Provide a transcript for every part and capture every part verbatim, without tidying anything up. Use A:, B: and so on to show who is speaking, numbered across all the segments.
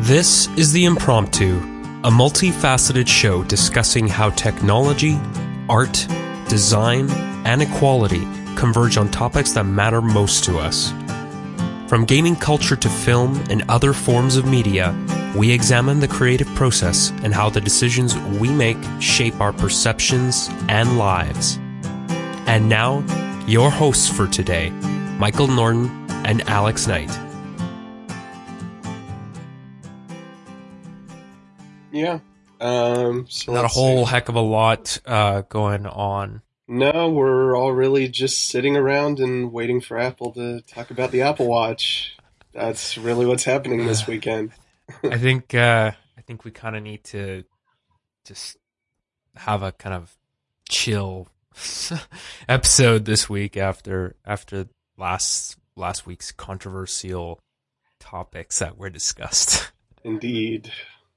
A: This is The Impromptu, a multifaceted show discussing how technology, art, design, and equality converge on topics that matter most to us. From gaming culture to film and other forms of media, we examine the creative process and how the decisions we make shape our perceptions and lives. And now, your hosts for today, Michael Norton and Alex Knight.
B: Yeah. Um, so
A: Not a
B: let's
A: whole
B: see.
A: heck of a lot uh, going on.
B: No, we're all really just sitting around and waiting for Apple to talk about the Apple Watch. That's really what's happening this weekend.
A: I think uh, I think we kind of need to just have a kind of chill episode this week after after last last week's controversial topics that were discussed.
B: Indeed.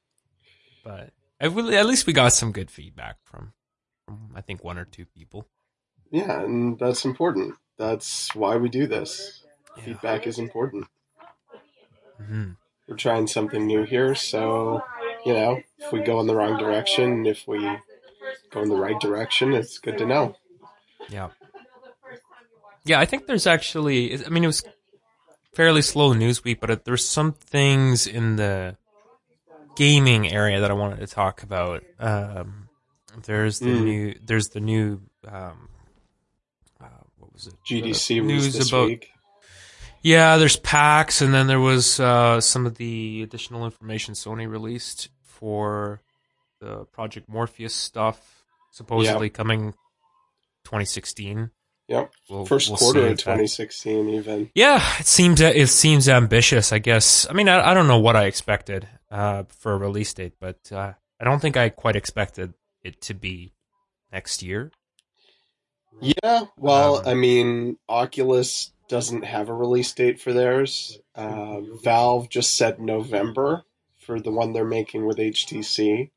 A: But at least we got some good feedback from, from I think one or two people.
B: Yeah, and that's important. That's why we do this.
A: Yeah.
B: Feedback is important.
A: Mm-hmm.
B: We're trying something new here, so, you know, if we go in the wrong direction, if we go in the right direction, it's good to know.
A: Yeah. Yeah, I think there's actually, I mean, it was fairly slow news week, but there's some things in the gaming area that I wanted to talk about. Um, there's the
B: Mm.
A: new, there's the new, um, uh, what was it?
B: G D C
A: The
B: was
A: news
B: this
A: about,
B: week.
A: Yeah, there's PAX, and then there was uh, some of the additional information Sony released for the Project Morpheus stuff, supposedly
B: Yep.
A: coming twenty sixteen.
B: Yep.
A: We'll,
B: First
A: we'll
B: quarter
A: see
B: of
A: if that-
B: twenty sixteen, even.
A: Yeah, it seems it seems ambitious, I guess. I mean, I, I don't know what I expected uh, for a release date, but uh, I don't think I quite expected it to be next year.
B: Yeah, well,
A: Um,
B: I mean, Oculus doesn't have a release date for theirs. Uh, Valve just said November for the one they're making with H T C.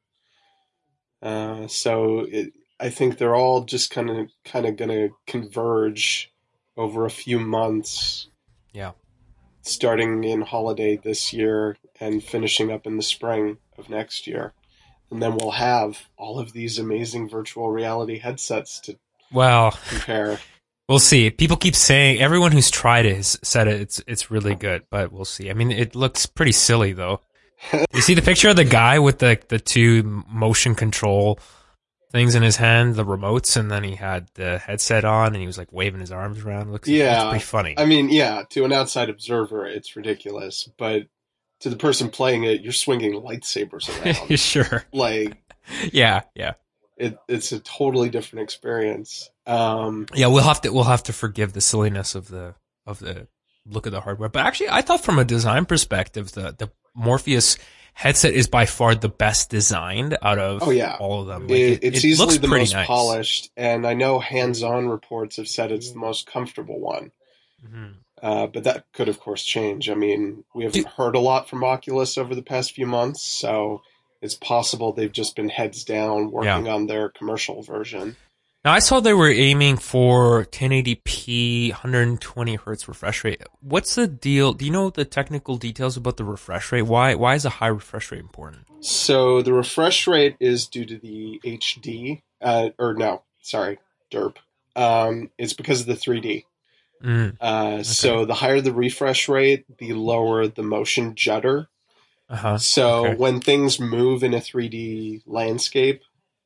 B: Uh, so it, I think they're all just kind of kind of going to converge over a few months.
A: Yeah.
B: Starting in holiday this year and finishing up in the spring of next year. And then we'll have all of these amazing virtual reality headsets to
A: Well,
B: compare.
A: we'll see. People keep saying, everyone who's tried it has said it, it's it's really good, but we'll see. I mean, it looks pretty silly though. You see the picture of the guy with the the two motion control things in his hand, the remotes, and then he had the headset on and he was like waving his arms around. It looks,
B: Yeah.
A: it looks pretty funny.
B: I mean, yeah, to an outside observer, it's ridiculous, but to the person playing it, you're swinging lightsabers around.
A: Sure.
B: Like,
A: Yeah, yeah.
B: it, it's a totally different experience. Um,
A: Yeah, we'll have to we'll have to forgive the silliness of the of the look of the hardware. But actually, I thought from a design perspective, the the Morpheus headset is by far the best designed out of
B: Oh, yeah.
A: all of them. Like,
B: it,
A: it,
B: it's
A: it
B: easily
A: looks
B: the
A: pretty
B: most
A: nice.
B: polished, and I know hands-on reports have said it's the most comfortable one.
A: Mhm.
B: Uh, but that could, of course, change. I mean, we haven't
A: Do-
B: heard a lot from Oculus over the past few months, so it's possible they've just been heads down working on their commercial version.
A: Now, I saw they were aiming for ten eighty p, one hundred twenty hertz refresh rate. What's the deal? Do you know the technical details about the refresh rate? Why why is a high refresh rate important?
B: So the refresh rate is due to the H D, uh, or no, sorry, derp. Um, it's because of the three D.
A: Mm,
B: Uh, So the higher the refresh rate, the lower the motion judder.
A: uh-huh.
B: So
A: Okay.
B: when things move in a three D landscape,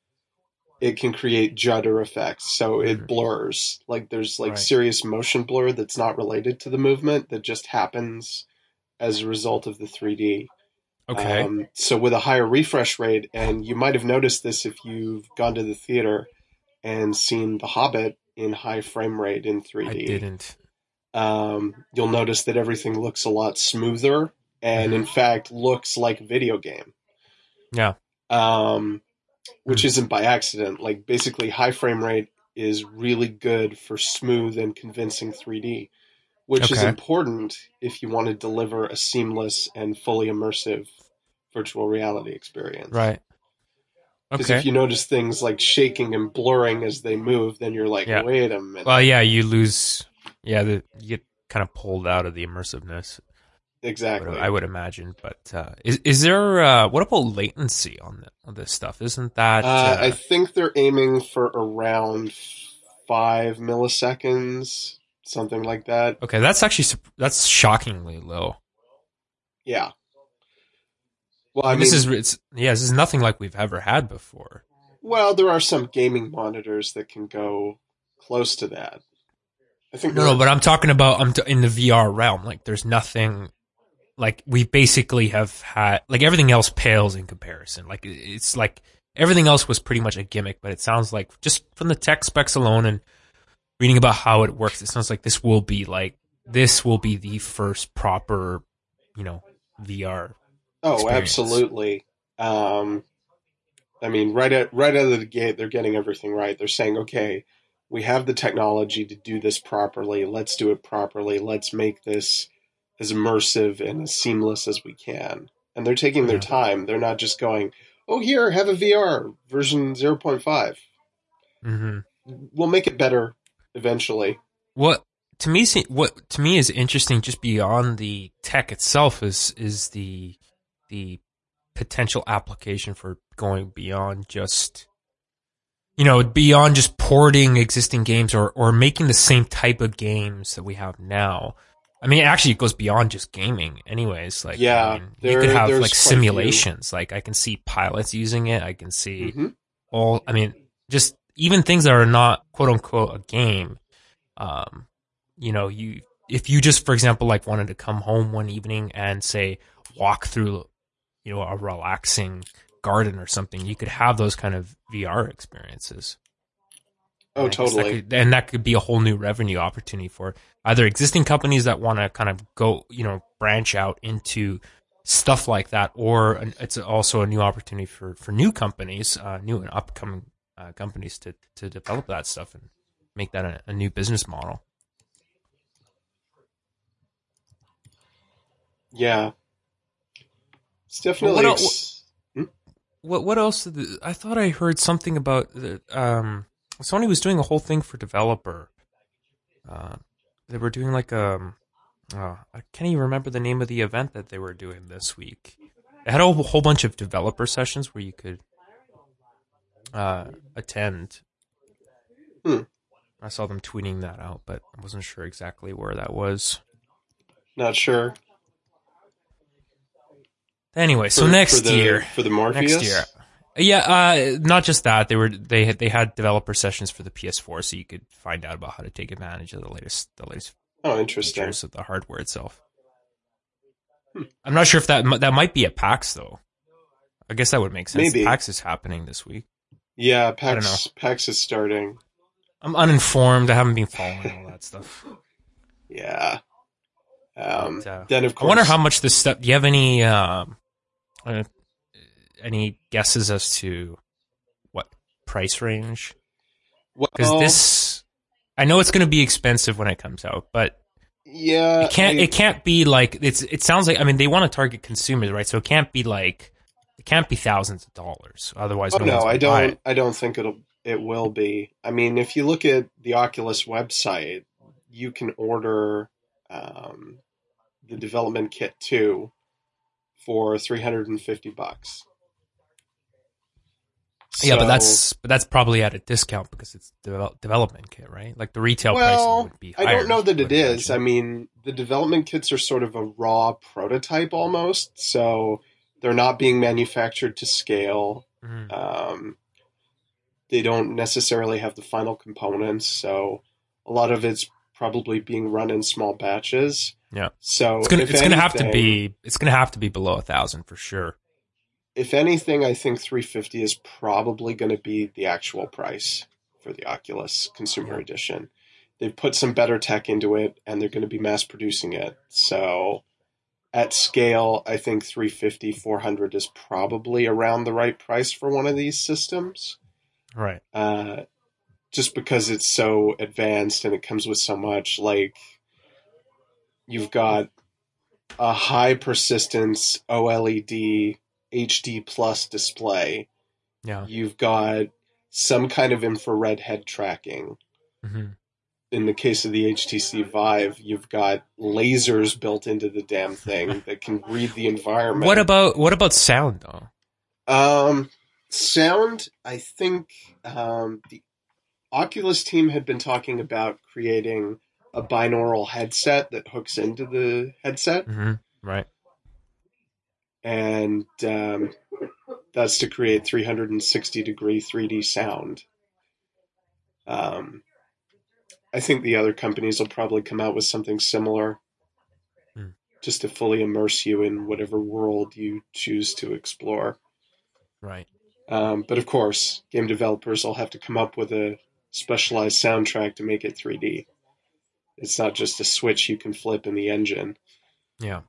B: it can create judder effects. So it
A: Mhm.
B: blurs. Like there's like
A: Right.
B: serious motion blur that's not related to the movement that just happens as a result of the three D.
A: Okay.
B: Um, so with a higher refresh rate, and you might have noticed this if you've gone to the theater and seen The Hobbit in high frame rate in three D.
A: I didn't.
B: Um, you'll notice that everything looks a lot smoother and,
A: Mhm.
B: in fact, looks like a video game.
A: Yeah.
B: Um, which
A: Mm.
B: isn't by accident. Like, basically, high frame rate is really good for smooth and convincing three D, which is
A: Okay.
B: important if you want to deliver a seamless and fully immersive virtual reality experience.
A: Right.
B: Because
A: Okay.
B: if you notice things like shaking and blurring as they move, then you're like,
A: Yeah.
B: wait a minute.
A: Well, yeah, you lose. Yeah, the, you get kind of pulled out of the immersiveness. I would,
B: exactly.
A: I would imagine. But uh, is is there uh, what about latency on the, on this stuff? Isn't that
B: Uh, I
A: uh,
B: think they're aiming for around five milliseconds, something like that.
A: okay? That's actually sup- that's shockingly low.
B: Yeah. Well,
A: I
B: I
A: mean, this
B: mean,
A: is it's yeah, this is nothing like we've ever had before.
B: well, there are some gaming monitors that can go close to that. I think
A: No,
B: there
A: no,
B: are.
A: but I'm talking about I'm t- in the V R realm. Like, there's nothing like we basically have had. Like, everything else pales in comparison. Like, it's like everything else was pretty much a gimmick. But it sounds like just from the tech specs alone and reading about how it works, it sounds like this will be like this will be the first proper, you know, V R
B: Oh,
A: experience.
B: absolutely. Um, I mean, right at right out of the gate, they're getting everything right. They're saying, okay, we have the technology to do this properly. Let's do it properly. Let's make this as immersive and as seamless as we can. And they're taking their
A: Yeah.
B: time. They're not just going, oh, here, have a V R version zero point five.
A: Mm-hmm.
B: We'll make it better eventually.
A: What to me se- what to me is interesting just beyond the tech itself is is the the potential application for going beyond just you know beyond just porting existing games or or making the same type of games that we have now. I mean, actually, it goes beyond just gaming. Anyways, like I
B: Yeah,
A: mean, you could
B: there
A: have
B: there's
A: like
B: quite a few.
A: simulations. Like I can see pilots using it. I can see
B: Hmm.
A: all. I mean, just even things that are not quote unquote a game. Um, you know, you if you just, for example, like wanted to come home one evening and say walk through, you know, a relaxing garden or something, you could have those kind of V R experiences. And
B: Oh,
A: I guess that
B: totally.
A: could, and that could be a whole new revenue opportunity for either existing companies that want to kind of go, you know, branch out into stuff like that, or an, it's also a new opportunity for, for new companies, uh, new and upcoming uh, companies to, to develop that stuff and make that a, a new business model.
B: Yeah, it's
A: Well,
B: definitely.
A: what else?
B: Ex- hmm?
A: What what else? Did the, I thought I heard something about the, um, Sony was doing a whole thing for developer. Uh, they were doing like um, oh, I can't even remember the name of the event that they were doing this week. They had a whole, whole bunch of developer sessions where you could uh, attend.
B: Hmm.
A: I saw them tweeting that out, but I wasn't sure exactly where that was.
B: Not sure
A: Anyway, so
B: for for
A: next
B: the
A: year,
B: for the
A: next year,
B: Morpheus.
A: yeah, uh, not just that. They were they had they had developer sessions for the P S four, so you could find out about how to take advantage of the latest the latest
B: Oh, interesting.
A: features of the hardware itself.
B: Hmm.
A: I'm not sure if that that might be at PAX though. I guess that would make sense.
B: Maybe.
A: PAX is happening this week.
B: Yeah,
A: I don't know.
B: PAX PAX is starting.
A: I'm uninformed. I haven't been following all that stuff.
B: Yeah. Um,
A: But uh,
B: then of
A: I wonder
B: course,
A: how much this stuff. Do you have any um, uh, any guesses as to what price range? Because
B: well,
A: this, I know it's going to be expensive when it comes out, but
B: yeah,
A: it can't.
B: I,
A: It can't be like it's. It sounds like. I mean, they want to target consumers, right? So it can't be like. It can't be thousands of dollars. Otherwise,
B: oh
A: no
B: no,
A: one's
B: I
A: going to buy
B: don't
A: it.
B: I don't think it'll it will be. I mean, if you look at the Oculus website, you can order um, the development kit too for three hundred fifty bucks.
A: Yeah, but
B: So,
A: that's but that's probably at a discount because it's develop, development kit, right? Like the retail pricing
B: well,
A: would be
B: I
A: higher.
B: don't know that
A: I
B: it
A: would
B: is. I
A: imagine.
B: mean, the development kits are sort of a raw prototype almost, so they're not being manufactured to scale.
A: Mhm.
B: Um, they don't necessarily have the final components, so a lot of it's probably being run in small batches.
A: Yeah, it's
B: So,
A: gonna
B: if
A: it's gonna have to
B: anything,
A: be it's gonna have to be below a thousand for sure.
B: if anything, I think three hundred fifty is probably going to be the actual price for the Oculus Consumer
A: Yeah,
B: Edition. They've put some better tech into it, and they're going to be mass producing it. So, at scale, I think three hundred fifty, four hundred is probably around the right price for one of these systems.
A: right.
B: Uh, just because it's so advanced and it comes with so much. Like, you've got a high persistence OLED H D plus display.
A: Yeah.
B: You've got some kind of infrared head tracking.
A: Hmm.
B: in the case of the H T C Vive, you've got lasers built into the damn thing that can read the environment.
A: What about what about sound though?
B: Um, sound, I think um, the Oculus team had been talking about creating a binaural headset that hooks into the headset.
A: Mm-hmm. Right.
B: And um, that's to create three hundred sixty degree three D sound. Um, I think the other companies will probably come out with something similar,
A: mm.
B: just to fully immerse you in whatever world you choose to explore.
A: Right.
B: Um, but of course, game developers will have to come up with a specialized soundtrack to make it three D. It's not just a switch you can flip in the engine.
A: Yeah.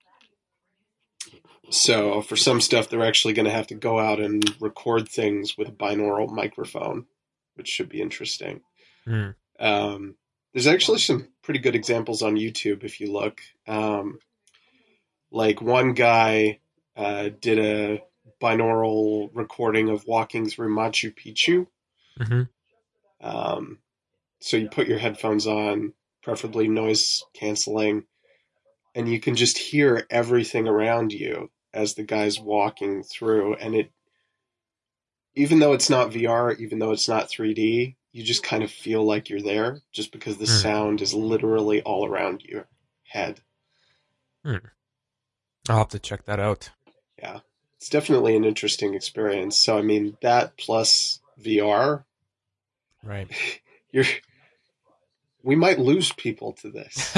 B: So for some stuff, they're actually going to have to go out and record things with a binaural microphone, which should be interesting.
A: Mm.
B: Um, there's actually some pretty good examples on YouTube if you look. Um, like one guy uh, did a binaural recording of walking through Machu Picchu.
A: Mm-hmm.
B: Um, so you put your headphones on, preferably noise canceling, and you can just hear everything around you as the guy's walking through. And it, even though it's not V R, even though it's not three D, you just kind of feel like you're there just because the
A: mm.
B: sound is literally all around your head.
A: Mm. I'll have to check that out.
B: Yeah. It's definitely an interesting experience. So, I mean, that plus V R,
A: right?
B: You're, we might lose people to this.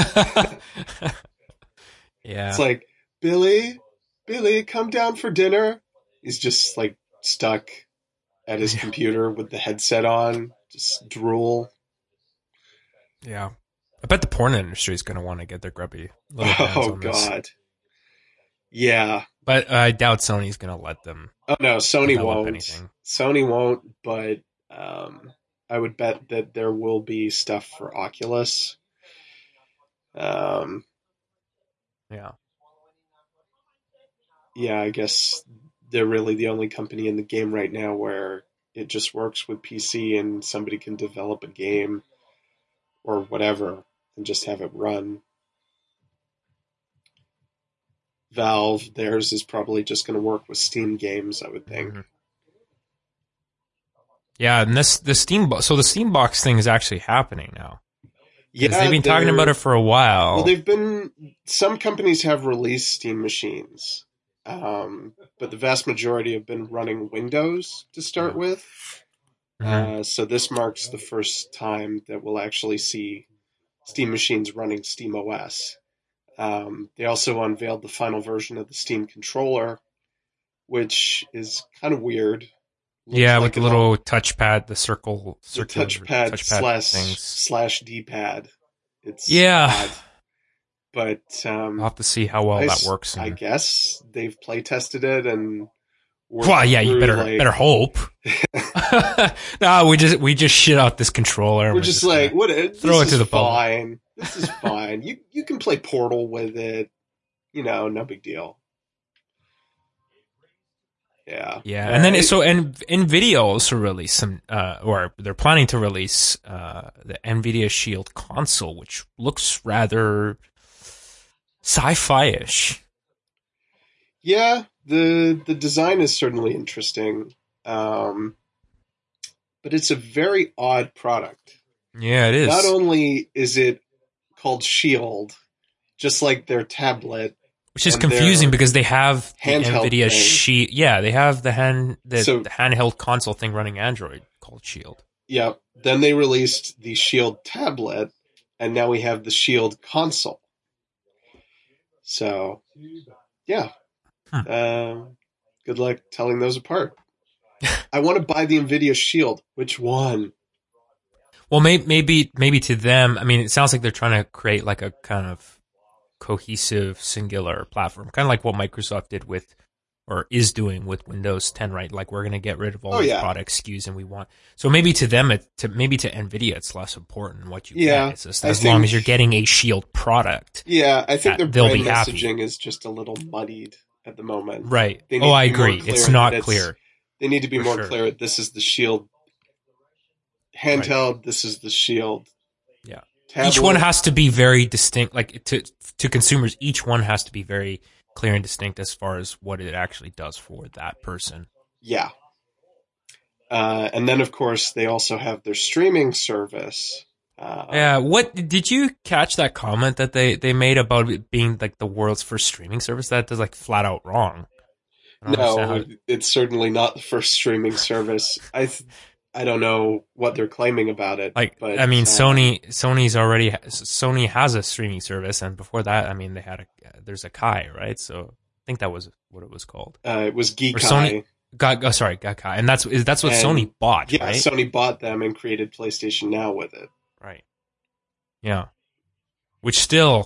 A: Yeah.
B: It's like, Billy, Billy, come down for dinner. He's just like stuck at his computer with the headset on, just drool.
A: Yeah. I bet the porn industry is going to want to get their grubby little hands
B: Oh,
A: on this.
B: God. Yeah.
A: But uh, I doubt Sony's going to let them.
B: Oh, no, Sony
A: develop
B: won't.
A: anything.
B: Sony won't, but um, I would bet that there will be stuff for Oculus. Um,
A: yeah.
B: Yeah, I guess they're really the only company in the game right now where it just works with P C and somebody can develop a game or whatever and just have it run. Valve, theirs is probably just going to work with Steam games, I would think.
A: Mm-hmm. Yeah, and this the Steam bo- so the Steam Box thing is actually happening now.
B: Yeah,
A: they've been talking about it for a while.
B: Well, they've been. Some companies have released Steam machines, um, but the vast majority have been running Windows to start with.
A: Mm-hmm.
B: Uh, so this marks the first time that we'll actually see Steam machines running SteamOS. Um, they also unveiled the final version of the Steam controller, which is kind of weird. Looks
A: yeah,
B: like
A: with the little touchpad, the circle,
B: the
A: circular
B: touchpad,
A: touchpad
B: slash
A: things.
B: slash D-pad. It's
A: yeah,
B: odd. But um,
A: I'll have to see how well
B: I,
A: that works.
B: I
A: and...
B: guess they've play tested it and.
A: Well, yeah, you better
B: like,
A: better hope. No, we just we just shit out this controller.
B: We're, we're just, just like, what? This
A: throw it
B: is
A: to the
B: fine. This is fine. You you can play Portal with it. You know, no big deal. Yeah.
A: Yeah, and then so and NVIDIA also released some, uh, or they're planning to release uh, the NVIDIA Shield console, which looks rather sci-fi-ish.
B: Yeah, the the design is certainly interesting, um, but it's a very odd product.
A: Yeah, it is.
B: Not only is it called Shield, just like their tablet.
A: Which is confusing because they have the NVIDIA
B: thing.
A: Shield. Yeah, they have the hand the,
B: so,
A: the handheld console thing running Android called Shield.
B: Yeah. Then they released the Shield tablet, and now we have the Shield console. So, yeah.
A: Hmm.
B: Uh, good luck telling those apart. I want to buy the NVIDIA Shield. Which one?
A: Well, maybe maybe maybe to them. I mean, it sounds like they're trying to create like a kind of cohesive, singular platform, kind of like what Microsoft did with, or is doing with Windows ten, right? Like we're going to get rid of all
B: oh,
A: these
B: yeah.
A: product S K Us, and we want. So maybe to them, it, to maybe to NVIDIA, it's less important what you
B: yeah,
A: get. It's just, as think, long as you're getting a Shield product.
B: Yeah, I think their
A: they'll
B: brand
A: be happy.
B: messaging is just a little muddied at the moment.
A: Right. Oh, I agree. It's not
B: it's,
A: clear.
B: They need to be
A: For
B: more
A: sure.
B: clear. This is the Shield handheld. Right. This is the Shield
A: Yeah.
B: tablet,
A: each one has to be very distinct. Like to to consumers, each one has to be very clear and distinct as far as what it actually does for that person.
B: Yeah. Uh, and then, of course, they also have their streaming service. Uh,
A: yeah. What did you catch that comment that they, they made about it being like the world's first streaming service? That is like flat out wrong.
B: No,
A: how...
B: it's certainly not the first streaming service. I th- I don't know what they're claiming about it.
A: Like,
B: but,
A: I mean,
B: um,
A: Sony Sony's already Sony has a streaming service, and before that, I mean, they had a there's a Kai, right? So I think that was what it was called.
B: Uh, it was Geekai.
A: Sony. Got, oh, sorry, Gaikai, and that's that's what
B: and,
A: Sony bought,
B: yeah,
A: right?
B: Sony bought them and created PlayStation Now with it.
A: Right. Yeah. Which still,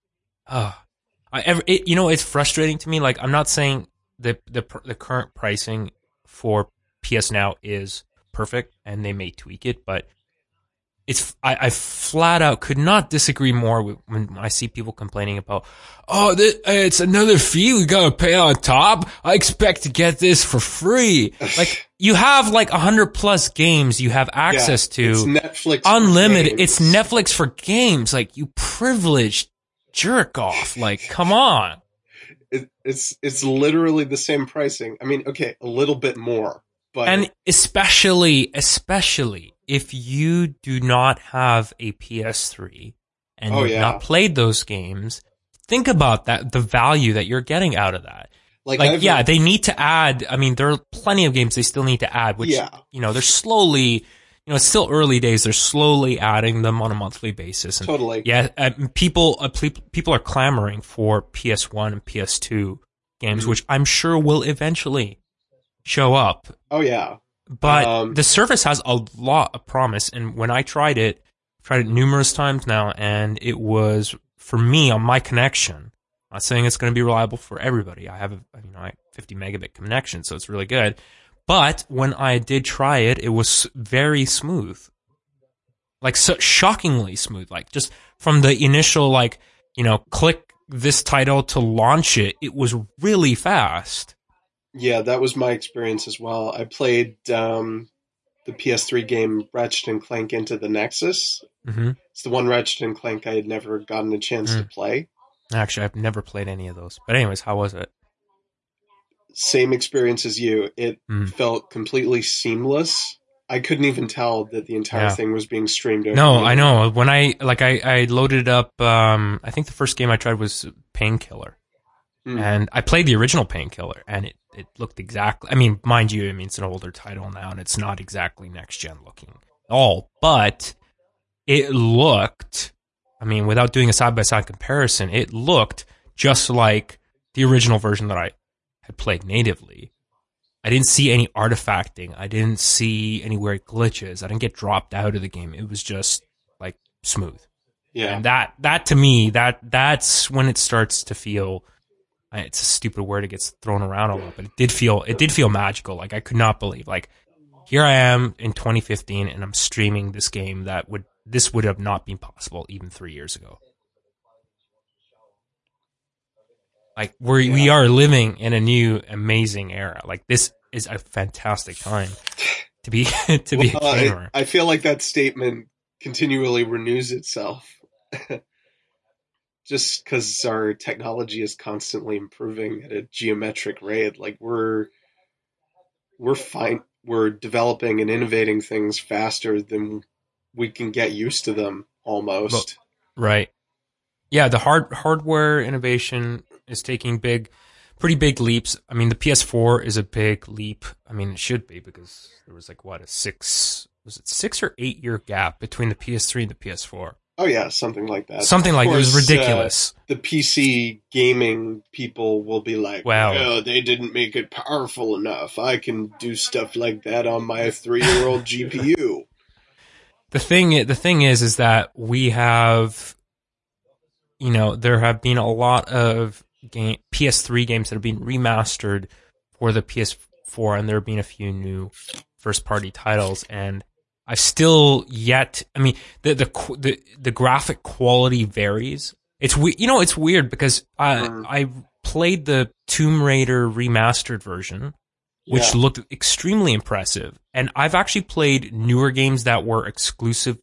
A: uh, I ever, it, you know, it's frustrating to me. Like, I'm not saying the the the current pricing for P S Now is perfect, and they may tweak it, but it's I, I flat out could not disagree more with, when I see people complaining about, oh, this, it's another fee we gotta pay on top. I expect to get this for free. Like, you have like a hundred plus games you have access
B: yeah,
A: to.
B: It's Netflix.
A: Unlimited. It's Netflix for games. Like, you privileged jerk off. Like, come on.
B: It, it's it's literally the same pricing. I mean, okay, a little bit more, but
A: and especially especially. If you do not have a P S three and
B: oh,
A: you've
B: yeah.
A: not played those games, think about that, the value that you're getting out of that.
B: Like,
A: like
B: I've,
A: yeah, they need to add, I mean, there are plenty of games they still need to add, which,
B: yeah.
A: you know, they're slowly, you know, it's still early days, they're slowly adding them on a monthly basis. And
B: totally.
A: Yeah, uh, people, uh, people are clamoring for P S one and P S two games, mm-hmm. which I'm sure will eventually show up.
B: Oh, yeah.
A: But
B: um,
A: the service has a lot of promise, and when I tried it, tried it numerous times now, and it was, for me, on my connection, I'm not saying it's going to be reliable for everybody. I have a, you know, a fifty megabit connection, so it's really good. But when I did try it, it was very smooth. Like, so shockingly smooth. Like, just from the initial, like, you know, click this title to launch it, it was really fast.
B: Yeah, that was my experience as well. I played um, the P S three game Ratchet and Clank Into the Nexus.
A: Mm-hmm.
B: It's the one Ratchet and Clank I had never gotten a chance mm. to play.
A: Actually, I've never played any of those. But anyways, how was it?
B: Same experience as you. It mm. felt completely seamless. I couldn't even tell that the entire yeah. thing was being streamed over.
A: No, I know. When I, like, I, I loaded up, um, I think the first game I tried was Painkiller. Mm. And I played the original Painkiller, and it, it looked exactly, I mean, mind you, I mean, it's an older title now, and it's not exactly next-gen looking at all, but it looked, I mean, without doing a side-by-side comparison, it looked just like the original version that I had played natively. I didn't see any artifacting. I didn't see any weird glitches. I didn't get dropped out of the game. It was just, like, smooth.
B: Yeah.
A: And that, that to me, that that's when it starts to feel... It's a stupid word. It gets thrown around a lot, but it did feel it did feel magical. Like, I could not believe, like, here I am in twenty fifteen, and I'm streaming this game that would this would have not been possible even three years ago. Like, we yeah. we are living in a new amazing era. Like, this is a fantastic time to be to be
B: well,
A: a gamer.
B: I, I feel like that statement continually renews itself. Just because our technology is constantly improving at a geometric rate, like we're we're fine, we're developing and innovating things faster than we can get used to them, almost.
A: Right. Yeah, the hard hardware innovation is taking big, pretty big leaps. I mean, the P S four is a big leap. I mean, it should be, because there was like what a six was it six or eight year gap between the P S three and the P S four.
B: Oh, yeah, something like that.
A: Something like course, it was ridiculous.
B: Uh, the P C gaming people will be like,
A: wow.
B: Oh, they didn't make it powerful enough. I can do stuff like that on my three-year-old G P U.
A: The thing, the thing is, is that we have, you know, there have been a lot of game, P S three games that have been remastered for the P S four, and there have been a few new first-party titles, and I've still yet. I mean, the the the the graphic quality varies. It's we, you know, it's weird because I mm. I played the Tomb Raider remastered version, which
B: yeah.
A: looked extremely impressive, and I've actually played newer games that were exclusively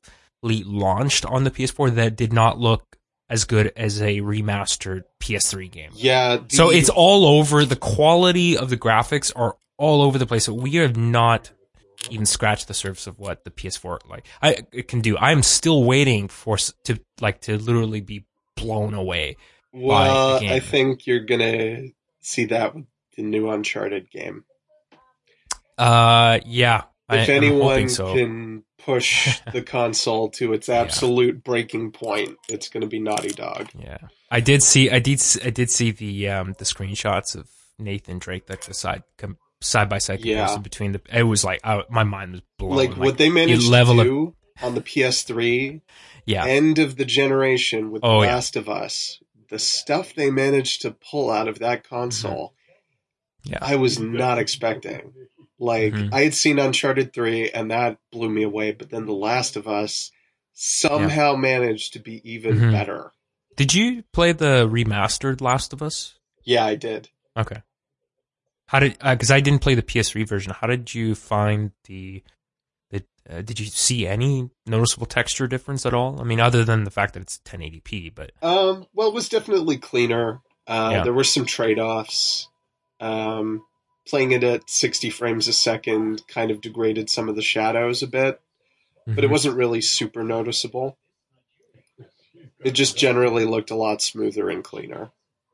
A: launched on the P S four that did not look as good as a remastered P S three game.
B: Yeah. The,
A: so it's all over. The quality of the graphics are all over the place. So we have not even scratched the surface of what the P S four like I it can do. I'm still waiting for to like to literally be blown away.
B: Well,
A: by the game.
B: I think you're gonna see that with the new Uncharted game.
A: Uh, yeah.
B: If
A: I,
B: anyone
A: so.
B: can push the console to its absolute yeah. breaking point, it's going to be Naughty Dog.
A: Yeah, I did see, I did, I did see the um the screenshots of Nathan Drake, like the side com- side by side comparison
B: yeah.
A: between the. It was like I, my mind was blown.
B: Like,
A: like
B: what they managed to do
A: of,
B: on the P S three,
A: yeah,
B: end of the generation with
A: oh,
B: The Last
A: yeah.
B: of Us, the stuff they managed to pull out of that console,
A: mm-hmm. yeah,
B: I was not expecting. Like,
A: mm-hmm.
B: I had seen Uncharted three, and that blew me away, but then The Last of Us somehow yeah. managed to be even
A: mm-hmm.
B: better.
A: Did you play the remastered Last of Us?
B: Yeah, I did.
A: Okay. How did, because uh, I didn't play the P S three version, how did you find the, the uh, did you see any noticeable texture difference at all? I mean, other than the fact that it's ten eighty p, but.
B: Um, well, it was definitely cleaner. Uh, yeah. There were some trade-offs. Um, Playing it at sixty frames a second kind of degraded some of the shadows a bit, mm-hmm. but it wasn't really super noticeable. It just generally looked a lot smoother and cleaner.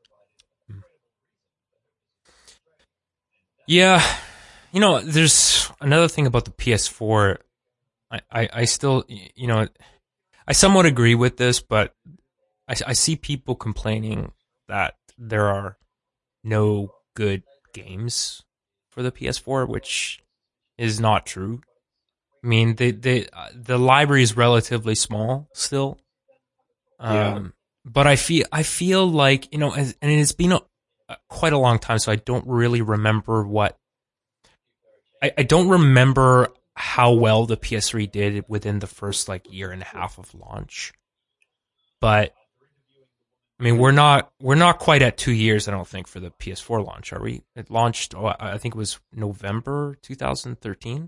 A: Yeah. You know, there's another thing about the P S four. I, I, I still, you know, I somewhat agree with this, but I, I see people complaining that there are no good games for the P S four, which is not true. I mean, the the uh, the library is relatively small still, um, yeah. but I feel I feel like you know, and it's been a, uh, quite a long time, so I don't really remember what I, I don't remember how well the P S three did within the first like year and a half of launch, but. I mean, we're not we're not quite at two years, I don't think, for the P S four launch, are we? It launched, oh, I think it was November twenty thirteen.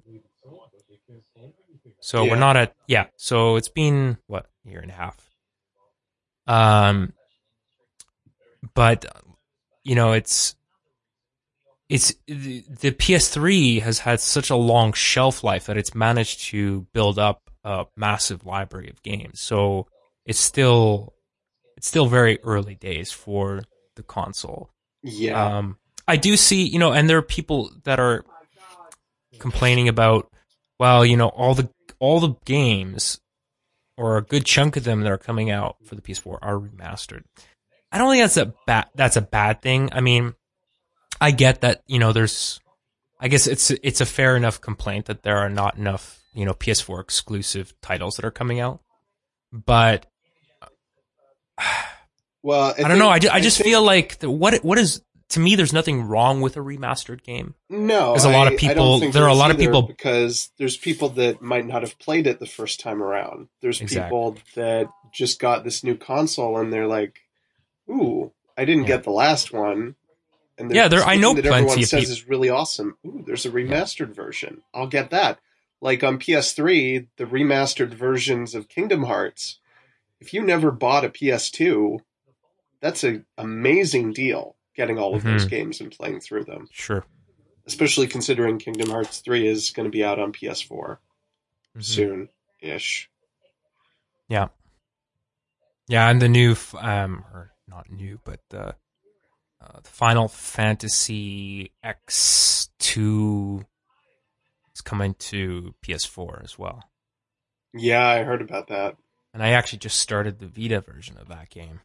A: So yeah. we're not at yeah. So it's been what a year and a half. Um, but you know, it's it's the, the P S three has had such a long shelf life that it's managed to build up a massive library of games. So it's still. It's still very early days for the console.
B: Yeah.
A: Um, I do see, you know, and there are people that are complaining about, well, you know, all the all the games, or a good chunk of them that are coming out for the P S four are remastered. I don't think that's a bad that's a bad thing. I mean, I get that, you know, there's, I guess it's it's a fair enough complaint that there are not enough, you know, P S four exclusive titles that are coming out, but.
B: Well, I,
A: I
B: think,
A: don't know. I, I just
B: I think,
A: feel like the, what what is to me. There's nothing wrong with a remastered game.
B: No,
A: there's a lot of people. There are a lot of people
B: because there's people that might not have played it the first time around. There's
A: exactly.
B: people that just got this new console and they're like, "Ooh, I didn't yeah. get the last one." And
A: yeah, there. I know
B: that
A: plenty
B: everyone
A: of
B: says
A: people.
B: is really awesome. Ooh, there's a remastered yeah. version. I'll get that. Like on P S three, the remastered versions of Kingdom Hearts. If you never bought a P S two, that's an amazing deal, getting all of mm-hmm. those games and playing through them.
A: Sure.
B: Especially considering Kingdom Hearts three is going to be out on P S four mm-hmm. soon-ish.
A: Yeah. Yeah, and the new, um, or not new, but the, uh, the Final Fantasy X two is coming to P S four as well.
B: Yeah, I heard about that.
A: And I actually just started the Vita version of that game.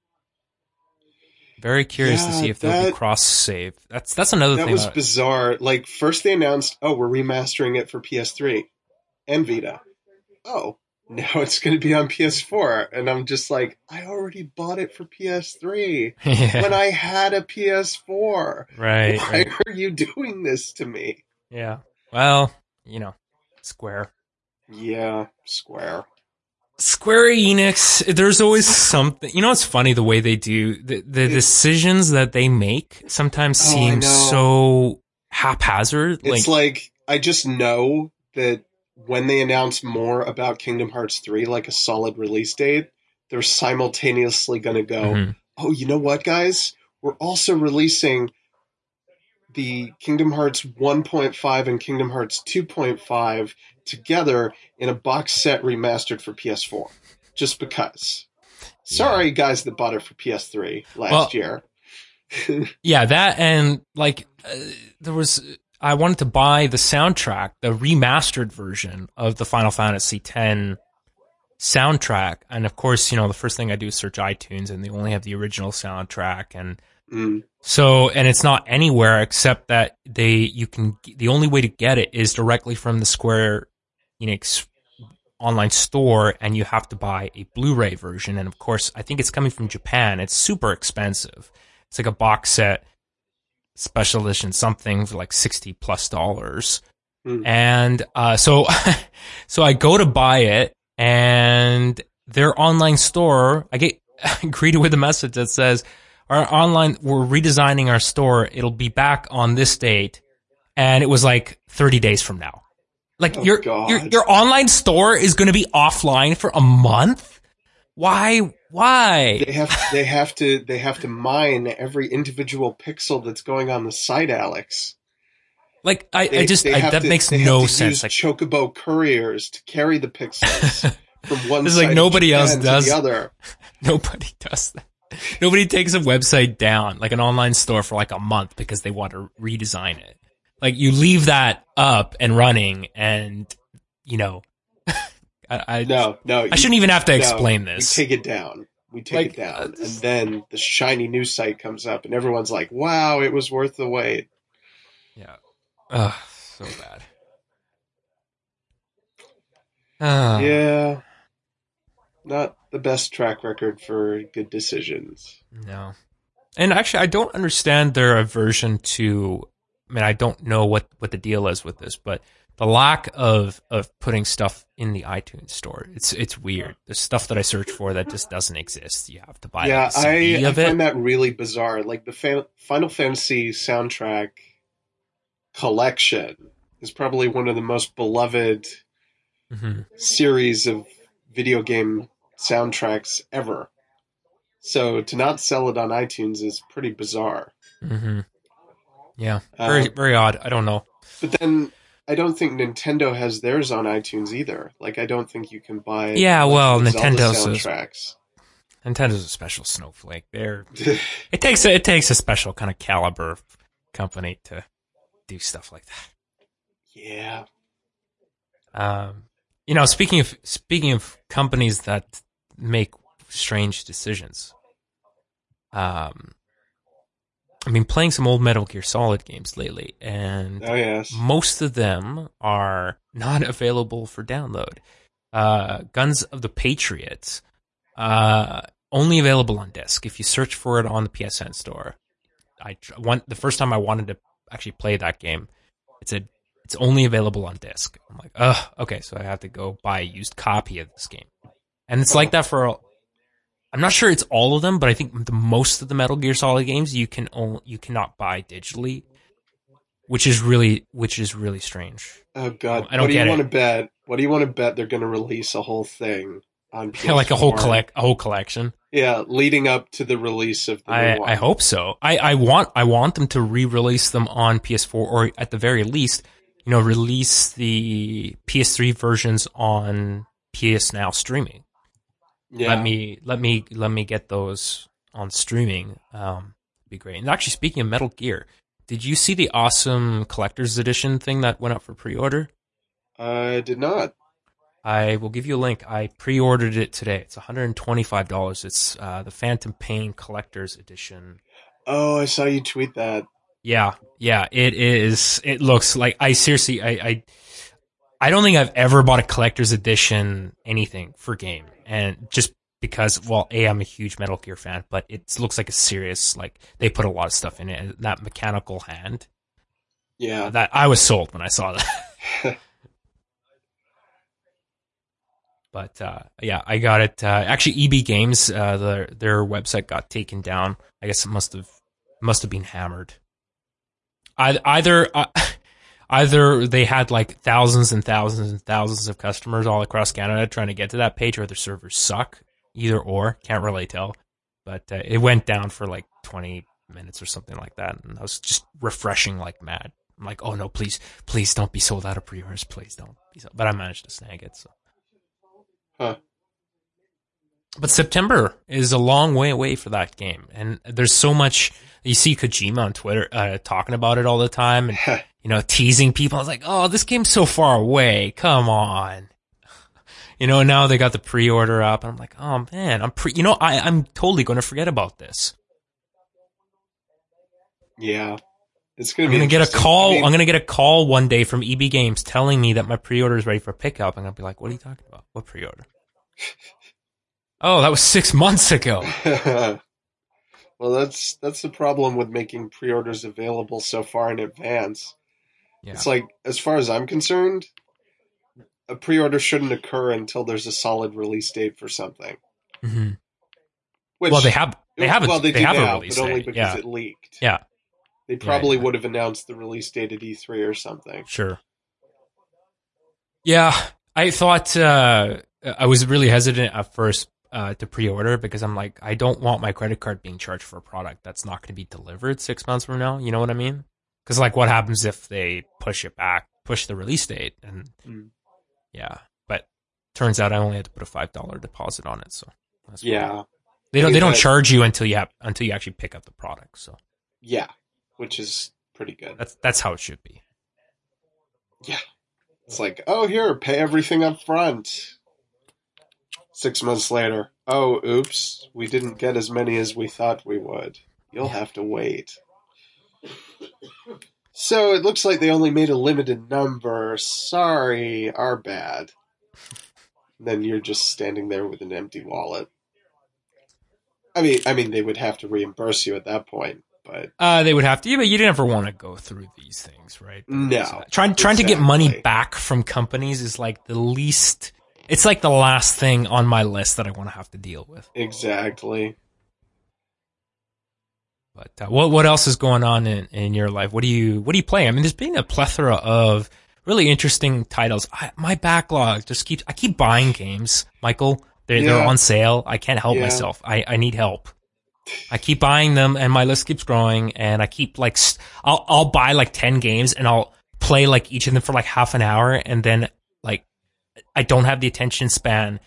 A: Very curious
B: yeah,
A: to see if there'll
B: that,
A: be cross-save. That's that's another
B: that
A: thing.
B: That was bizarre. Like, first they announced, oh, we're remastering it for P S three and Vita. Oh, now it's going to be on P S four. And I'm just like, I already bought it for P S three
A: yeah.
B: when I had a P S four.
A: Right.
B: Why
A: right.
B: are you doing this to me?
A: Yeah. Well, you know, Square.
B: Yeah, Square.
A: Square Enix, there's always something. You know, it's funny the way they do the, the it, decisions that they make sometimes seem
B: oh,
A: so haphazard.
B: It's like, like I just know that when they announce more about Kingdom Hearts three, like a solid release date, they're simultaneously going to go, mm-hmm. oh, you know what, guys? We're also releasing the Kingdom Hearts one point five and Kingdom Hearts two point five together in a box set remastered for P S four. Just because. Sorry, yeah. guys that bought it for P S three last well, year.
A: yeah, that and, like, uh, there was... I wanted to buy the soundtrack, the remastered version of the Final Fantasy X soundtrack. And of course, you know, the first thing I do is search iTunes and they only have the original soundtrack. And mm. so, and it's not anywhere except that they, you can, the only way to get it is directly from the Square Enix online store, and you have to buy a Blu-ray version. And of course, I think it's coming from Japan. It's super expensive. It's like a box set. Special edition something for like sixty plus dollars. Mm. And, uh, so, so I go to buy it and their online store, I get greeted with a message that says, our online, we're redesigning our store. It'll be back on this date. And it was like thirty days from now. Like oh, your, your, your online store is going to be offline for a month. Why? Why?
B: They have they have to they have to mine every individual pixel that's going on the site, Alex.
A: Like I,
B: they,
A: I just I, that
B: to,
A: makes
B: they
A: no
B: have to
A: sense.
B: Use
A: like
B: Chocobo couriers to carry the pixels from one
A: it's
B: side
A: like nobody
B: of
A: else
B: Japan
A: does.
B: to the other.
A: Nobody does that. Nobody takes a website down, like an online store, for like a month because they want to redesign it. Like you leave that up and running, and you know. I, I
B: no, no.
A: I
B: you,
A: shouldn't even have to
B: no,
A: explain this.
B: We take it down. We take
A: like,
B: it down.
A: uh, this...
B: And then the shiny new site comes up and everyone's like, wow, it was worth the wait.
A: Yeah. Ugh, so bad. Uh,
B: yeah. Not the best track record for good decisions.
A: No. And actually, I don't understand their aversion to, I mean, I don't know what, what the deal is with this, but the lack of, of putting stuff in the iTunes store, it's it's weird. There's stuff that I search for that just doesn't exist. You have to buy
B: yeah,
A: like, a C D
B: I,
A: of
B: I
A: it.
B: find that really bizarre. Like the Fan- Final Fantasy soundtrack collection is probably one of the most beloved mm-hmm. series of video game soundtracks ever. So to not sell it on iTunes is pretty bizarre.
A: Mm-hmm. Yeah, very, um, very odd. I don't know.
B: But then I don't think Nintendo has theirs on iTunes either. Like, I don't think you can buy.
A: Yeah, well, Nintendo's
B: soundtracks.
A: A, Nintendo's a special snowflake. They're it takes a, it takes a special kind of caliber company to do stuff like that.
B: Yeah.
A: Um, you know, speaking of speaking of companies that make strange decisions, um. I've been playing some old Metal Gear Solid games lately, and
B: oh, yes.
A: most of them are not available for download. Uh, Guns of the Patriots, uh, only available on disc. If you search for it on the P S N store, I want the first time I wanted to actually play that game, it said it's only available on disc. I'm like, ugh, okay, so I have to go buy a used copy of this game, and it's oh. like that for. I'm not sure it's all of them, but I think the most of the Metal Gear Solid games you can only, you cannot buy digitally, which is really which is really strange.
B: Oh God! I don't what do get you want to bet? What do you want to bet they're going to release a whole thing on P S four?
A: Yeah, like a whole collect a whole collection.
B: Yeah, leading up to the release of the
A: I,
B: new one.
A: I hope so. I, I want I want them to re-release them on P S four, or at the very least, you know, release the P S three versions on P S Now streaming. Yeah. Let me let me let me get those on streaming. Um, it'd be great. And actually, speaking of Metal Gear, did you see the awesome collector's edition thing that went up for pre-order?
B: I did not.
A: I will give you a link. I pre-ordered it today. It's one hundred twenty-five dollars. It's uh, the Phantom Pain collector's edition.
B: Oh, I saw you tweet that.
A: Yeah, yeah. It is. It looks like I seriously. I I, I don't think I've ever bought a collector's edition anything for game. And just because, well, A, I'm a huge Metal Gear fan, but it looks like a serious, like, they put a lot of stuff in it. That mechanical hand.
B: Yeah.
A: That I was sold when I saw that. But, uh, yeah, I got it. Uh, actually, E B Games, uh, their, their website got taken down. I guess it must have, must have been hammered. I, either, uh,
C: either they had like thousands and thousands and thousands of customers all across Canada trying to get to that page, or their servers suck. Either or, can't really tell. But uh, it went down for like twenty minutes or something like that, and I was just refreshing like mad. I'm like, oh no, please, please don't be sold out of pre-orders, please don't. Be sold. But I managed to snag it. So.
B: Huh.
C: But September is a long way away for that game, and there's so much. You see Kojima on Twitter uh, talking about it all the time, and you know, teasing people. I was like, oh, this game's so far away. Come on. You know, now they got the pre-order up, and I'm like, oh man, I'm pre. You know, I I'm totally going to forget about this.
B: Yeah, it's gonna.
C: I'm
B: be
C: gonna get a call.
B: I mean,
C: I'm gonna get a call one day from E B Games telling me that my pre-order is ready for pickup. I'm gonna be like, what are you talking about? What pre-order? Oh, that was six months ago.
B: Well, that's that's the problem with making pre-orders available so far in advance.
C: Yeah.
B: It's like, as far as I'm concerned, a pre-order shouldn't occur until there's a solid release date for something.
C: Mm-hmm.
B: Which,
C: well, they have they have a,
B: well, they,
C: they
B: do
C: have
B: now,
C: a release
B: but only
C: date.
B: because
C: Yeah.
B: it leaked.
C: Yeah.
B: They probably
C: yeah, yeah.
B: would have announced the release date at E three or something.
C: Sure. Yeah, I thought uh, I was really hesitant at first uh, to pre-order because I'm like, I don't want my credit card being charged for a product that's not going to be delivered six months from now. You know what I mean? Because like, what happens if they push it back, push the release date, and
B: Mm.
C: yeah. But turns out I only had to put a five dollar deposit on it, so that's
B: Yeah.
C: fine. They don't they don't
B: But-
C: charge you until you have, until you actually pick up the product. So
B: Yeah, which is pretty good.
C: that's that's how it should be.
B: Yeah. It's like, oh, here, pay everything up front. Six months later, oh, oops, we didn't get as many as we thought we would. You'll have to wait. So it looks like they only made a limited number. Sorry, our bad. Then you're just standing there with an empty wallet. I mean, I mean, they would have to reimburse you at that point, but
C: Uh, they would have to, yeah, but you never want to go through these things, right?
B: no.
C: So, trying trying to get money
B: exactly.
C: back from companies is like the least. It's like the last thing on my list that I want to have to deal with.
B: Exactly.
C: But uh, what what else is going on in, in your life? What do you what do you play? I mean, there's been a plethora of really interesting titles. I, my backlog just keeps. I keep buying games, Michael. They're,
B: Yeah.
C: they're on sale. I can't help
B: Yeah.
C: myself. I, I need help. I keep buying them, and my list keeps growing. And I keep like, st- I'll I'll buy like ten games, and I'll play like each of them for like half an hour, and then like I don't have the attention span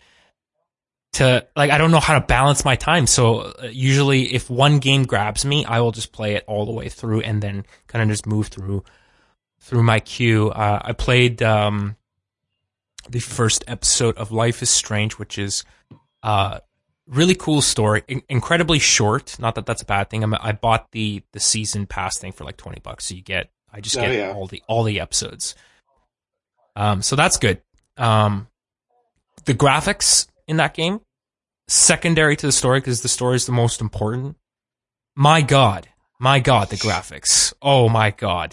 C: to like I don't know how to balance my time. So uh, usually, if one game grabs me, I will just play it all the way through, and then kind of just move through through my queue. Uh, I played um, the first episode of Life is Strange, which is uh really cool story, in- incredibly short. Not that that's a bad thing. I'm, I bought the the season pass thing for like twenty bucks, so you get I just
B: Oh,
C: get
B: yeah.
C: all the all the episodes. Um, so that's good. Um, the graphics in that game, secondary to the story, because the story is the most important. My God, my God, the graphics. Oh my God.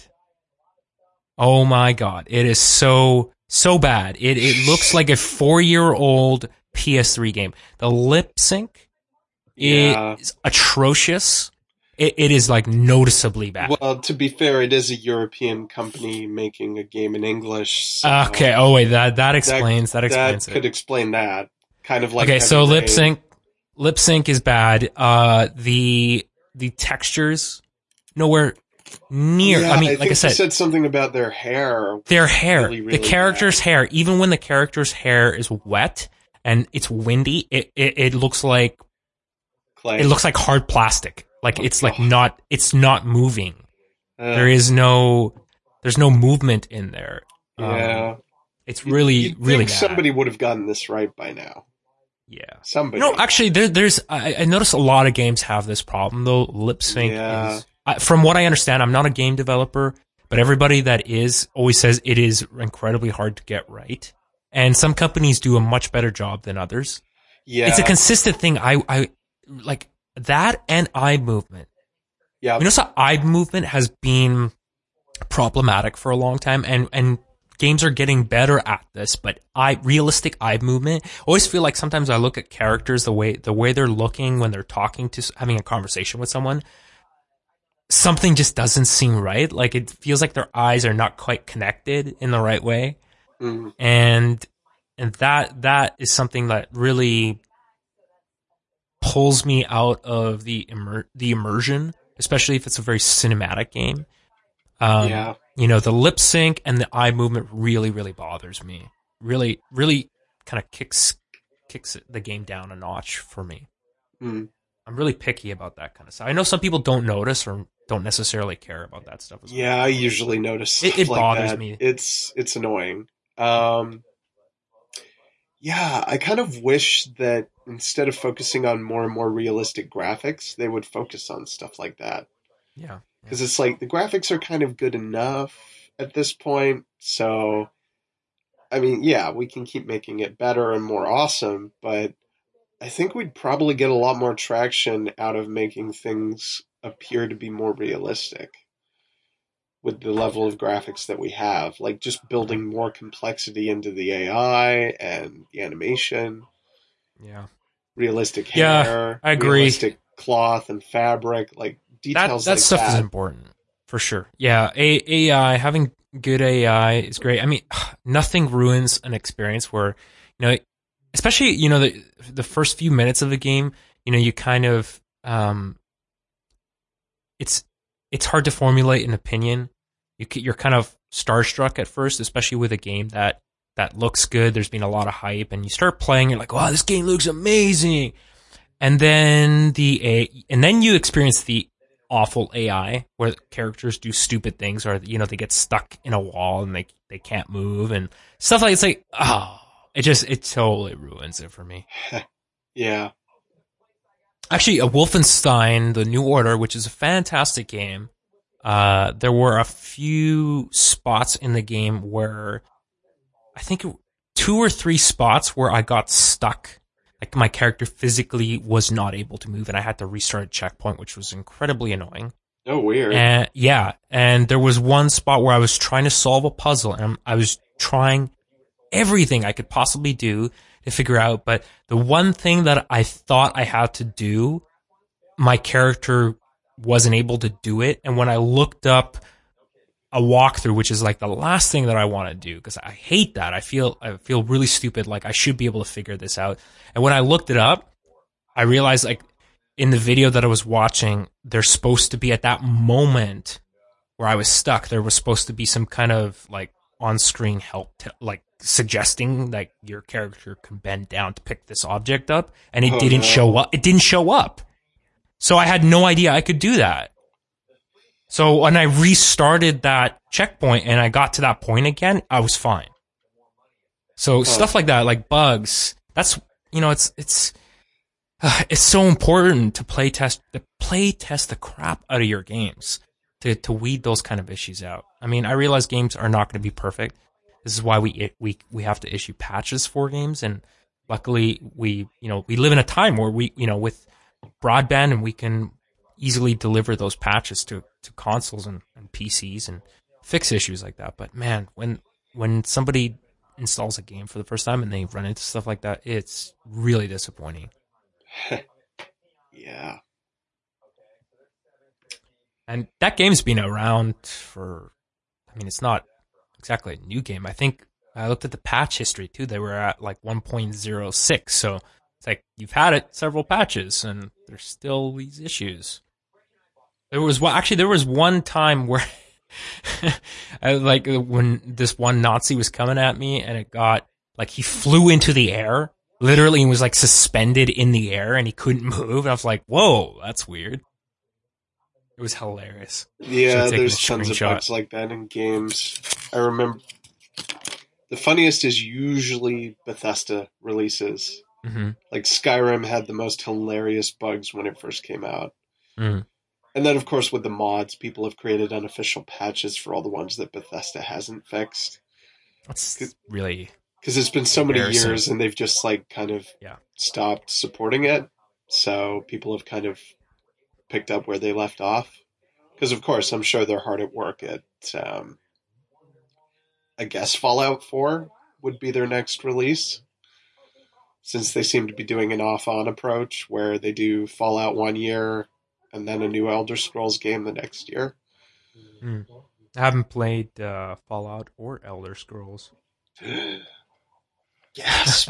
C: Oh my God. It is so, so bad. It, it looks like a four year old P S three game. The lip sync
B: Yeah.
C: is atrocious. It, it is like noticeably bad.
B: Well, to be fair, it is a European company making a game in English. So
C: Okay. Oh wait, that, that explains, that, explains
B: that
C: it.
B: could explain that. Kind of like
C: Okay, so
B: Heavy
C: lip
B: Rain.
C: sync, lip sync is bad. Uh, the the textures nowhere near.
B: Yeah,
C: I mean,
B: I
C: like
B: think
C: I said,
B: you said something about their hair.
C: their hair,
B: really, really
C: the character's
B: bad.
C: hair. Even when the character's hair is wet and it's windy, it it, it looks like
B: Clay.
C: it looks like hard plastic. Like
B: Oh,
C: it's like
B: God.
C: not it's not moving.
B: Uh,
C: There is no there's no movement in there. Um,
B: Yeah.
C: it's
B: You'd-
C: really
B: you'd
C: really
B: think
C: bad.
B: somebody would have gotten this right by now.
C: Yeah.
B: Somebody.
C: No, actually, there, there's. I, I notice a lot of games have this problem though. Lip sync
B: Yeah.
C: is, I, from what I understand, I'm not a game developer, but everybody that is always says it is incredibly hard to get right, and some companies do a much better job than others.
B: yeah.
C: It's a consistent thing. I, I like that and eye movement.
B: yeah.
C: You notice how eye movement has been problematic for a long time, and and games are getting better at this, but eye realistic eye movement. I always feel like sometimes I look at characters the way the way they're looking when they're talking to having a conversation with someone. something just doesn't seem right. Like it feels like their eyes are not quite connected in the right way.
B: Mm.
C: And and that that is something that really pulls me out of the immer- the immersion, especially if it's a very cinematic game. Um,
B: Yeah.
C: You know, the lip sync and the eye movement really, really bothers me. Really, really kind of kicks kicks the game down a notch for me.
B: Mm.
C: I'm really picky about that kind of stuff. I know some people don't notice or don't necessarily care about that stuff as well.
B: Yeah, I usually notice stuff
C: It, it
B: like
C: bothers
B: that.
C: me.
B: It's it's annoying. Um, yeah, I kind of wish that instead of focusing on more and more realistic graphics, they would focus on stuff like that.
C: Yeah.
B: Because it's like the graphics are kind of good enough at this point. So, I mean, yeah, we can keep making it better and more awesome, but I think we'd probably get a lot more traction out of making things appear to be more realistic with the level of graphics that we have. Like just building more complexity into the A I and the animation,
C: Yeah.
B: realistic
C: Yeah,
B: hair,
C: I agree.
B: realistic cloth and fabric, like
C: That
B: details
C: that
B: like
C: stuff is
B: that.
C: important for sure. Yeah, A- AI having good A I is great. I mean, nothing ruins an experience where, you know, especially you know the the first few minutes of the game, you know, you kind of um, it's it's hard to formulate an opinion. You c- you're kind of starstruck at first, especially with a game that that looks good. There's been a lot of hype, and you start playing, you're like, wow, this game looks amazing. And then the A, and then you experience the awful A I where characters do stupid things, or you know they get stuck in a wall and they they can't move and stuff like it's like oh, it just it totally ruins it for me.
B: Yeah.
C: Actually, a Wolfenstein: The New Order, which is a fantastic game. Uh, there were a few spots in the game where I think two or three spots where I got stuck. Like my character physically was not able to move, and I had to restart a checkpoint, which was incredibly annoying.
B: Oh, weird.
C: And yeah, and there was one spot where I was trying to solve a puzzle, and I was trying everything I could possibly do to figure out. But the one thing that I thought I had to do, my character wasn't able to do it. And when I looked up a walkthrough, which is like the last thing that I want to do, because I hate that. I feel I feel really stupid. Like I should be able to figure this out. And when I looked it up, I realized like in the video that I was watching, there's supposed to be at that moment where I was stuck, there was supposed to be some kind of like on-screen help, to, like suggesting like your character can bend down to pick this object up, and it
B: Oh,
C: didn't
B: no.
C: show up. It didn't show up. So I had no idea I could do that. So when I restarted that checkpoint and I got to that point again, I was fine. So stuff like that, like bugs, that's, you know, it's, it's, uh, it's so important to play test, to play test the crap out of your games to, to weed those kind of issues out. I mean, I realize games are not going to be perfect. This is why we, we, we have to issue patches for games. And luckily we, you know, we live in a time where we, you know, with broadband and we can easily deliver those patches to, to consoles and, and P Cs and fix issues like that. But man, when when somebody installs a game for the first time and they run into stuff like that, it's really disappointing.
B: Yeah.
C: And that game's been around for, I mean, it's not exactly a new game. I think I looked at the patch history too. They were at like one point oh six. So it's like you've had it several patches and there's still these issues. There was one, actually, there was one time where, I, like, when this one Nazi was coming at me, and it got like he flew into the air, literally, and was like suspended in the air, and he couldn't move. And I was like, "Whoa, that's weird." It was hilarious.
B: Yeah,
C: Should've taken
B: there's
C: a
B: tons of
C: screenshot.
B: bugs like that in games. I remember the funniest is usually Bethesda releases.
C: Mm-hmm.
B: Like Skyrim had the most hilarious bugs when it first came out.
C: Mm.
B: And then, of course, with the mods, people have created unofficial patches for all the ones that Bethesda hasn't fixed.
C: That's really
B: Because it's been so many
C: Embarrassing.
B: years and they've just, like, kind of
C: Yeah.
B: stopped supporting it. So people have kind of picked up where they left off. Because, of course, I'm sure they're hard at work at, um, I guess Fallout four would be their next release. Since they seem to be doing an off-on approach where they do Fallout one year, and then a new Elder Scrolls game the next year.
C: Hmm. I haven't played uh, Fallout or Elder Scrolls.
B: Yes.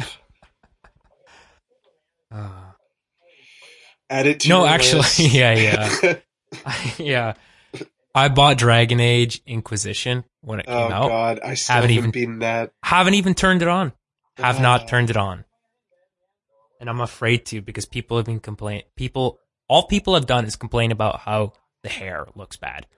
C: Uh,
B: Add it to
C: no,
B: your
C: actually,
B: list.
C: yeah, yeah, I, yeah. I bought Dragon Age Inquisition when it came
B: Oh
C: out.
B: God, I still
C: Haven't
B: haven't,
C: even-
B: beaten that.
C: Haven't even turned it on. Have
B: Ah.
C: not turned it on. And I'm afraid to because people have been complaining. People, all people have done is complain about how the hair looks bad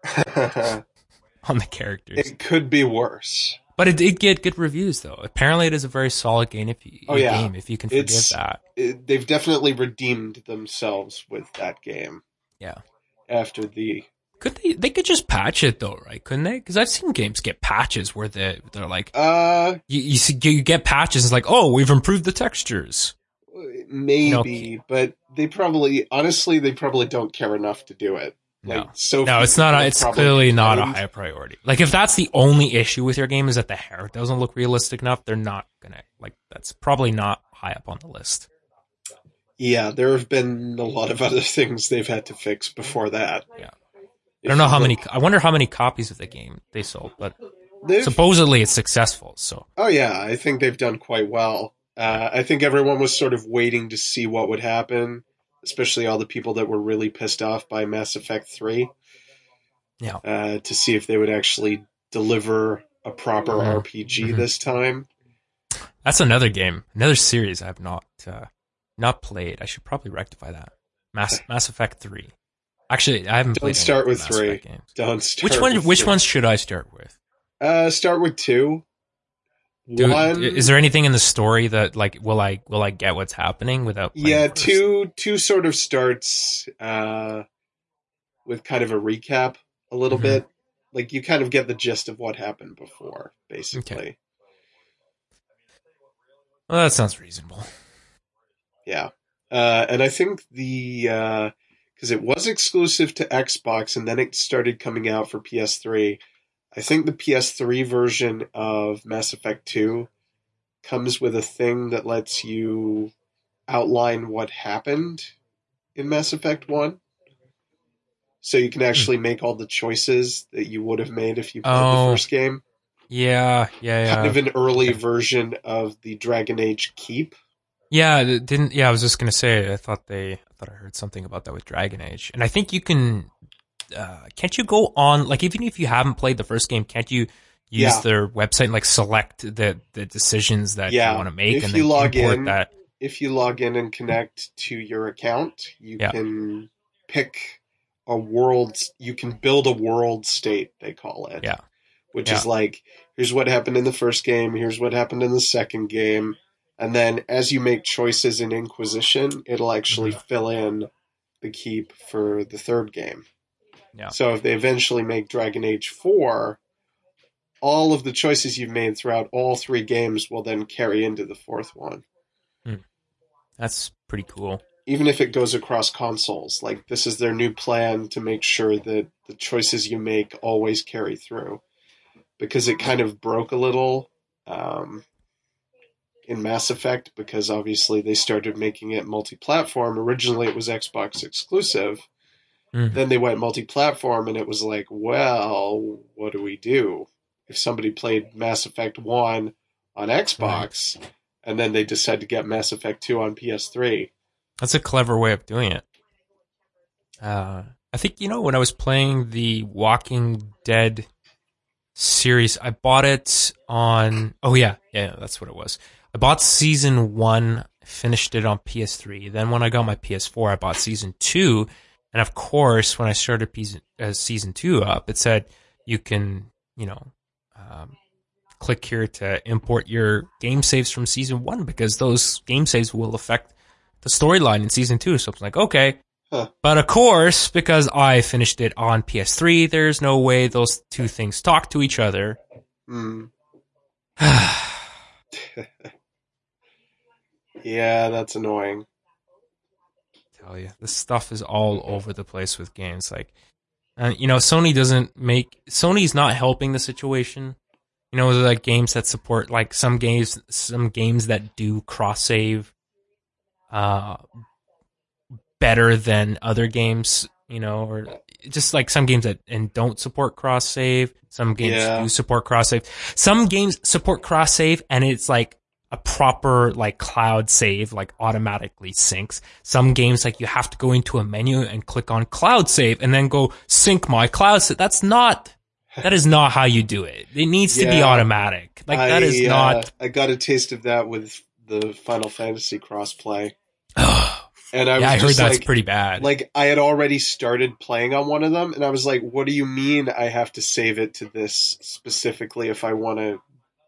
C: on the characters.
B: It could be worse.
C: But it did get good reviews, though. Apparently, it is a very solid game if you,
B: Oh, yeah.
C: game if you can forgive
B: It's-
C: that.
B: It, they've definitely redeemed themselves with that game
C: Yeah.
B: after the.
C: Could they? They could just patch it though, right? Couldn't they? Because I've seen games get patches where they they're like,
B: Uh,
C: you you, see, you get patches. It's like, oh, we've improved the textures.
B: maybe, but they probably, honestly, they probably don't care enough to do it.
C: No.
B: Like, so
C: No,
B: few
C: it's not.
B: people
C: It's
B: probably
C: clearly not a
B: complained.
C: high priority. Like, if that's the only issue with your game is that the hair doesn't look realistic enough, they're not gonna like. That's probably not high up on the list.
B: Yeah, there have been a lot of other things they've had to fix before that.
C: Yeah.
B: If
C: I don't know
B: you
C: how
B: look-
C: many. I wonder how many copies of the game they sold, but
B: they've-
C: supposedly it's successful. So
B: Oh yeah, I think they've done quite well. Uh, I think everyone was sort of waiting to see what would happen, especially all the people that were really pissed off by Mass Effect three.
C: Yeah.
B: Uh, to see if they would actually deliver a proper
C: Mhm.
B: R P G
C: Mhm.
B: this time.
C: that's another game, another series I have not uh, not played. I should probably rectify that. Mass Mass Effect three. Actually, I haven't.
B: Don't
C: played any
B: start
C: of the
B: with
C: Mass
B: three.
C: Effect games.
B: Don't start
C: Which one?
B: with
C: Which
B: three.
C: ones should I start with?
B: Uh, start with two.
C: Do,
B: One.
C: is there anything in the story that like will I will I get what's happening without? playing
B: Yeah,
C: first?
B: two two sort of starts uh, with kind of a recap a little
C: Mhm.
B: bit. Like you kind of get the gist of what happened before, basically.
C: Okay. Well, that sounds reasonable.
B: Yeah. Uh, and I think the because it was exclusive to Xbox and then it started coming out for P S three. I think the P S three version of Mass Effect two comes with a thing that lets you outline what happened in Mass Effect one. So you can actually make all the choices that you would have made if you played
C: Oh.
B: the first game.
C: Yeah, yeah, yeah.
B: Kind of an early version of the Dragon Age Keep.
C: Yeah, it didn't. Yeah, I was just gonna say. I thought they. I thought I heard something about that with Dragon Age, and I think you can. Uh, can't you go on like even if you haven't played the first game? Can't you use
B: Yeah.
C: their website and like select the the decisions that
B: Yeah,
C: you want to make
B: if
C: and
B: you
C: then
B: log
C: import
B: in-
C: that?
B: If you log in and connect to your account, you
C: Yeah.
B: can pick a world. You can build a world state, they call it.
C: Yeah.
B: Which
C: Yeah.
B: is like, here's what happened in the first game, here's what happened in the second game. And then as you make choices in Inquisition, it'll actually
C: Mm-hmm.
B: fill in the keep for the third game.
C: Yeah.
B: So if they eventually make Dragon Age four, all of the choices you've made throughout all three games will then carry into the fourth one.
C: That's pretty cool.
B: Even if it goes across consoles. Like, this is their new plan to make sure that the choices you make always carry through. Because it kind of broke a little um, in Mass Effect, because obviously they started making it multi-platform. Originally it was Xbox exclusive.
C: Mhm.
B: Then they went multi-platform, and it was like, well, what do we do? If somebody played Mass Effect one on Xbox, and then they decide to get Mass Effect two on P S three.
C: That's a clever way of doing it. Uh, I think, you know, when I was playing the Walking Dead series, I bought it on... Oh, yeah. Yeah, that's what it was. I bought season one, finished it on P S three. Then when I got my P S four, I bought season two. And of course, when I started P- uh, season two up, it said you can, you know, um, click here to import your game saves from season one because those game saves will affect the storyline in season two. So I was like, okay.
B: Huh.
C: But of course, because I finished it on P S three, there's no way those two things talk to each other.
B: Hmm. Yeah, that's annoying.
C: Tell you, this stuff is all over the place with games. Like, uh, you know, Sony doesn't make Sony's not helping the situation. You know, like games that support like some games, some games that do cross save, uh, better than other games, you know, or just like some games that and don't support cross save. Some games
B: Yeah.
C: do support cross save. Some games support cross save, and it's like a proper like cloud save, like automatically syncs. Some games like you have to go into a menu and click on cloud save and then go sync my cloud save. That's not. That is not how you do it. It needs to be
B: Yeah.
C: automatic. Like that
B: I,
C: is
B: uh,
C: not.
B: I got a taste of that with the Final Fantasy crossplay, and I was
C: yeah, I heard
B: just
C: that's
B: like,
C: pretty bad.
B: like I had already started playing on one of them, and I was like, "What do you mean I have to save it to this specifically if I want to?"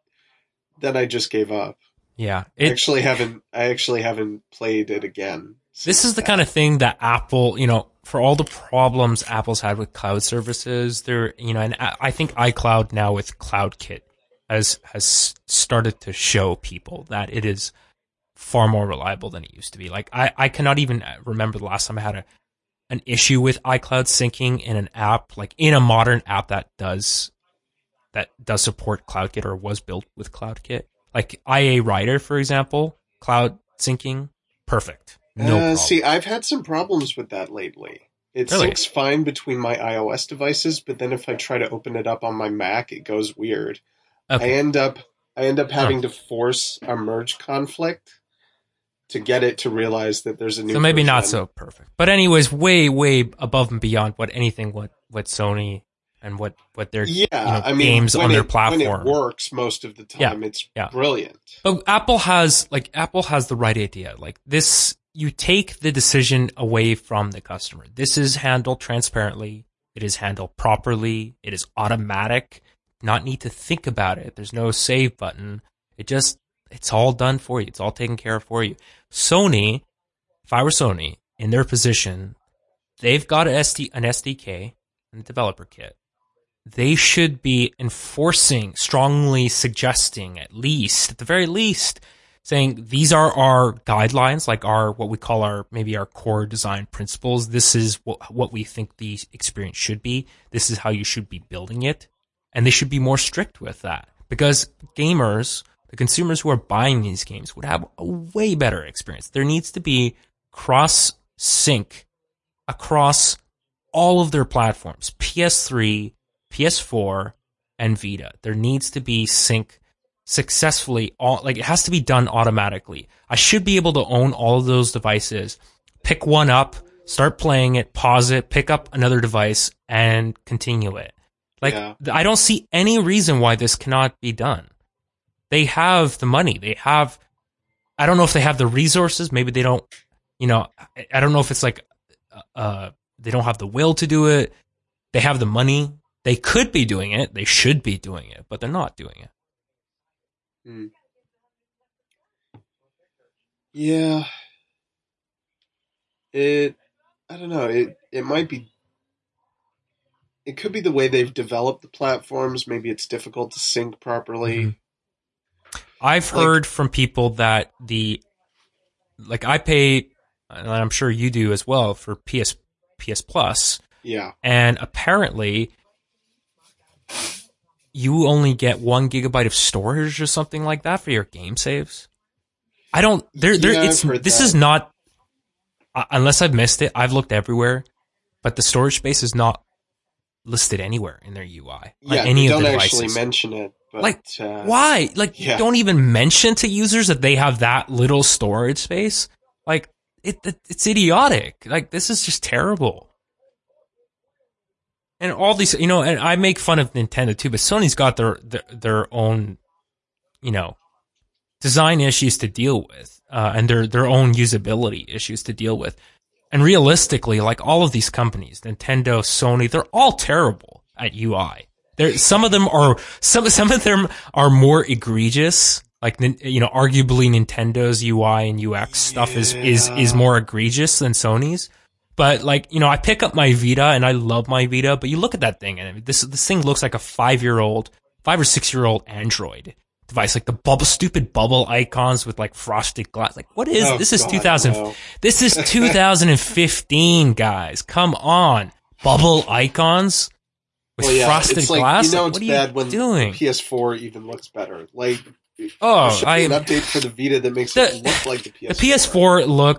B: Then I just gave up.
C: yeah,
B: I
C: it,
B: actually haven't. I actually haven't played it again.
C: this is the kind of thing that Apple, you know, for all the problems Apple's had with cloud services, they're, you know, and I I think iCloud now with CloudKit has has started to show people that it is far more reliable than it used to be. Like I, I cannot even remember the last time I had a an issue with iCloud syncing in an app, like in a modern app that does that does support CloudKit or was built with CloudKit. Like I A Writer, for example, cloud syncing, perfect. No
B: uh,
C: problem.
B: see, I've had some problems with that lately. It
C: Really?
B: syncs fine between my iOS devices, but then if I try to open it up on my Mac, it goes weird.
C: Okay.
B: I end up I end up having to force a merge conflict to get it to realize that there's a new
C: So maybe not
B: version.
C: so perfect. But anyways, way, way above and beyond what anything what, what Sony and what, what their
B: Yeah,
C: you know,
B: I mean,
C: games
B: when
C: on their
B: it,
C: platform.
B: when it works most of the time, it's
C: yeah.
B: brilliant.
C: But Apple has like Apple has the right idea. Like this, you take the decision away from the customer. This is handled transparently. It is handled properly. It is automatic. Not need to think about it. There's no save button. It just it's all done for you. It's all taken care of for you. Sony, if I were Sony in their position, they've got an S D an S D K and a developer kit. They should be enforcing, strongly suggesting, at least, at the very least, saying these are our guidelines, like our, what we call our, maybe our core design principles. This is what, what we think the experience should be. This is how you should be building it. And they should be more strict with that because gamers, the consumers who are buying these games would have a way better experience. There needs to be cross sync across all of their platforms, P S three, P S four, and Vita. There needs to be sync successfully. All like it has to be done automatically. I should be able to own all of those devices, pick one up, start playing it, pause it, pick up another device, and continue it. Like
B: Yeah.
C: I don't see any reason why this cannot be done. They have the money. They have. I don't know if they have the resources. Maybe they don't. You know, I, I don't know if it's like, uh, they don't have the will to do it. They have the money. They could be doing it. They should be doing it, but they're not doing it.
B: Hmm. Yeah. It, I don't know. It it might be. It could be the way they've developed the platforms. Maybe it's difficult to sync properly.
C: Mhm. I've
B: Like-
C: heard from people that the, like I pay, and I'm sure you do as well, for P S P S Plus,
B: Yeah.
C: and apparently you only get one gigabyte of storage or something like that for your game saves. I don't. There, there.
B: Yeah, I've
C: It's
B: heard
C: this
B: that.
C: is not. Uh, unless I've missed it, I've looked everywhere, but the storage space is not listed anywhere in their U I.
B: Yeah.
C: on any
B: they
C: of
B: don't
C: the
B: actually
C: devices.
B: mention it. But,
C: Like,
B: uh,
C: Why? Like,
B: yeah.
C: you don't even mention to users that they have that little storage space. Like, it, it it's idiotic. Like, this is just terrible. And all these, you know, and I make fun of Nintendo too, but Sony's got their their, their own, you know, design issues to deal with, uh, and their their own usability issues to deal with. And realistically, like all of these companies, Nintendo, Sony, they're all terrible at U I. There, some of them are some some of them are more egregious. Like, you know, arguably Nintendo's U I and U X stuff is is is more egregious than Sony's. But like, you know, I pick up my Vita and I love my Vita, but you look at that thing and this this thing looks like a five year old, five or six year old Android device. Like the bubble, stupid bubble icons with like frosted glass. Like, what is
B: Oh,
C: this? Is
B: God,
C: two thousand.
B: no.
C: This is two thousand fifteen, guys. Come on, bubble icons with
B: Well, yeah,
C: frosted
B: it's like,
C: glass.
B: you know
C: Like,
B: it's
C: what are
B: bad
C: you
B: when
C: doing?
B: the P S four even looks better. Like,
C: Oh,
B: there should be
C: I
B: an update for the Vita that makes
C: The-
B: it look like the P S four.
C: The P S four looks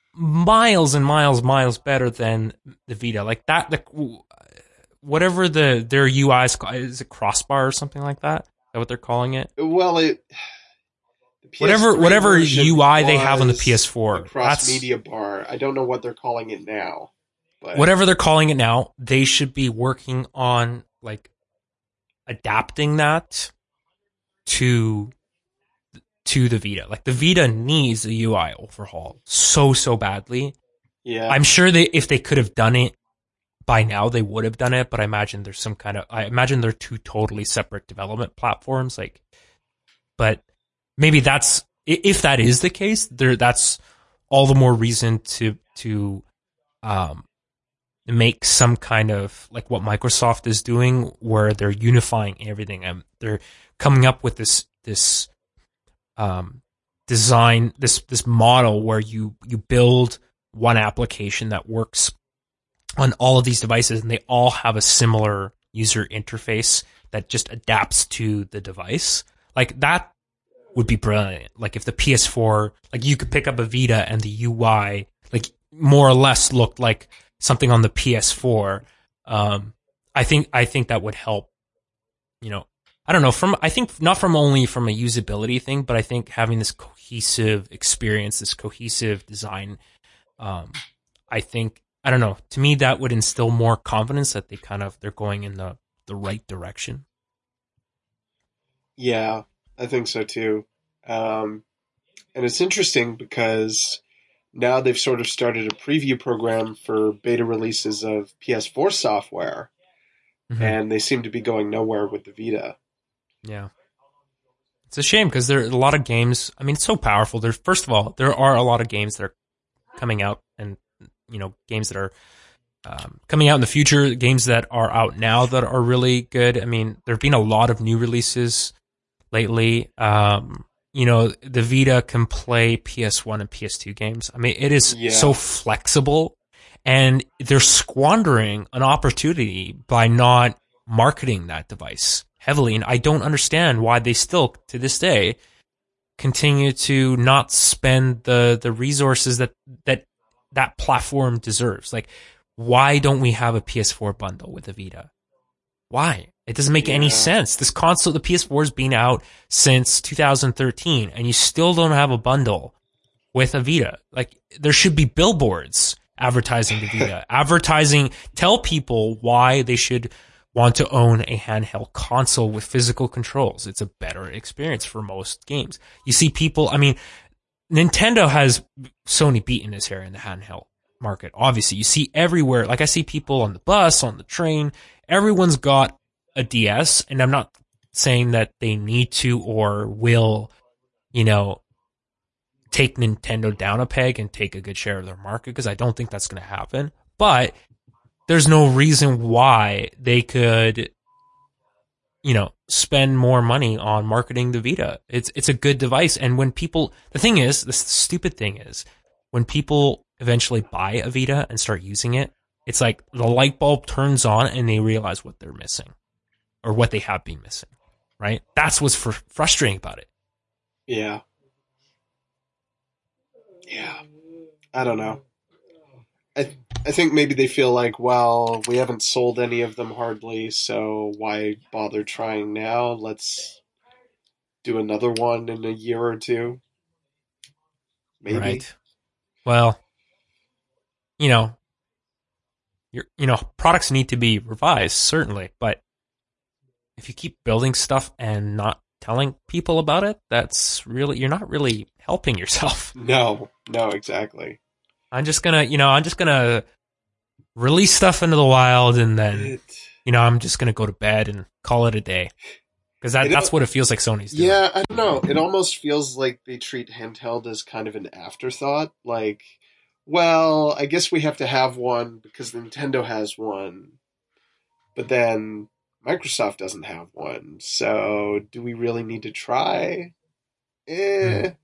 C: miles and miles, miles better than the Vita. Like that, the whatever the their U I is, is it Crossbar or something like that? Is that what they're calling it?
B: Well, it
C: whatever whatever U I they have on the P S four,
B: cross media bar. I don't know what they're calling it now. But
C: whatever they're calling it now, they should be working on like adapting that to to the Vita. Like the Vita needs a U I overhaul so so badly.
B: Yeah,
C: I'm sure they if they could have done it by now, they would have done it. But I imagine there's some kind of I imagine they're two totally separate development platforms. Like, but maybe that's if that is the case, there that's all the more reason to to um. make some kind of like what Microsoft is doing, where they're unifying everything and they're coming up with this this um, design, this this model where you you build one application that works on all of these devices, and they all have a similar user interface that just adapts to the device. Like that would be brilliant. Like if the P S four, like you could pick up a Vita and the U I like more or less looked like something on the P S four. Um, I think I think that would help. You know, I don't know. From I think not from only from a usability thing, but I think having this cohesive experience, this cohesive design. Um, I think I don't know. To me, that would instill more confidence that they kind of they're going in the the right direction.
B: Yeah, I think so too. Um, and it's interesting because now they've sort of started a preview program for beta releases of P S four software, mm-hmm. and they seem to be going nowhere with the Vita.
C: Yeah. It's a shame because there are a lot of games. I mean, it's so powerful. There's, first of all, there are a lot of games that are coming out and, you know, games that are um, coming out in the future, games that are out now that are really good. I mean, there have been a lot of new releases lately. Um, You know, the Vita can play P S one and P S two games. I mean, it is yeah. so flexible, and they're squandering an opportunity by not marketing that device heavily. And I don't understand why they still, to this day, continue to not spend the, the resources that, that that platform deserves. Like, why don't we have a P S four bundle with the Vita? Why? It doesn't make yeah. any sense. This console, the P S four, has been out since two thousand thirteen, and you still don't have a bundle with a Vita. Like, there should be billboards advertising the Vita. Advertising, tell people why they should want to own a handheld console with physical controls. It's a better experience for most games. You see people, I mean, Nintendo has Sony beaten this here in the handheld market. Obviously, you see everywhere. Like, I see people on the bus, on the train. Everyone's got a D S, and I'm not saying that they need to or will, you know, take Nintendo down a peg and take a good share of their market, because I don't think that's going to happen. But there's no reason why they could, you know, spend more money on marketing the Vita. It's it's a good device, and when people, the thing is, the stupid thing is, when people eventually buy a Vita and start using it, it's like the light bulb turns on and they realize what they're missing, or what they have been missing, right? That's what's fr- frustrating about it.
B: Yeah. Yeah. I don't know. I I think maybe they feel like, well, we haven't sold any of them hardly, so why bother trying now? Let's do another one in a year or two. Maybe.
C: Right. Well, you know, you're, you know, products need to be revised, certainly, but if you keep building stuff and not telling people about it, that's really, you're not really helping yourself.
B: No, no, exactly.
C: I'm just gonna, you know, I'm just gonna release stuff into the wild, and then, it, you know, I'm just gonna go to bed and call it a day. Because that, that's what it feels like Sony's doing.
B: Yeah, I don't know. It almost feels like they treat handheld as kind of an afterthought. Like, well, I guess we have to have one because Nintendo has one. But then Microsoft doesn't have one. So do we really need to try? Eh. Hmm.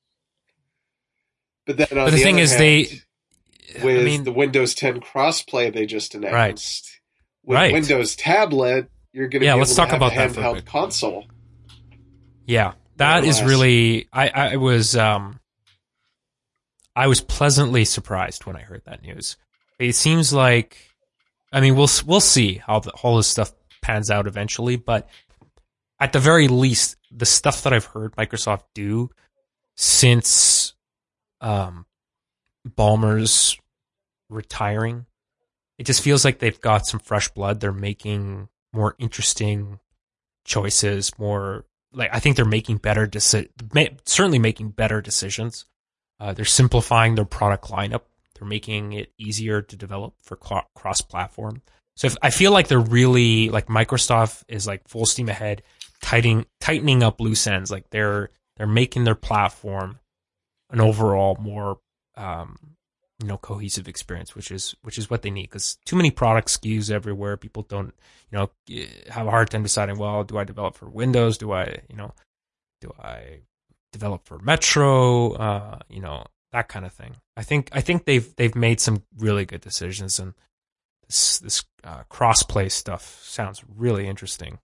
B: But then on
C: but the,
B: the
C: thing
B: other
C: is,
B: hand,
C: they
B: with
C: I mean,
B: the Windows ten crossplay they just announced,
C: right.
B: with
C: right.
B: Windows Tablet, you're going to
C: yeah,
B: be
C: let's
B: able
C: talk
B: to have
C: about
B: a
C: that
B: handheld console.
C: Yeah, that is really. I, I was. Um, I was pleasantly surprised when I heard that news. It seems like, I mean, we'll we'll see how the, all this stuff pans out eventually, but at the very least, the stuff that I've heard Microsoft do since um, Ballmer's retiring, it just feels like they've got some fresh blood. They're making more interesting choices, more like I think they're making better deci- certainly making better decisions. Uh, they're simplifying their product lineup. They're making it easier to develop for cl- cross-platform. So if, I feel like they're really like Microsoft is like full steam ahead, tightening tightening up loose ends. Like they're they're making their platform an overall more um, you know cohesive experience, which is which is what they need, because too many product S K Us everywhere. People don't you know have a hard time deciding. Well, do I develop for Windows? Do I you know do I develop for Metro? Uh, you know that kind of thing. I think I think they've they've made some really good decisions, and this this uh, cross-play stuff sounds really interesting.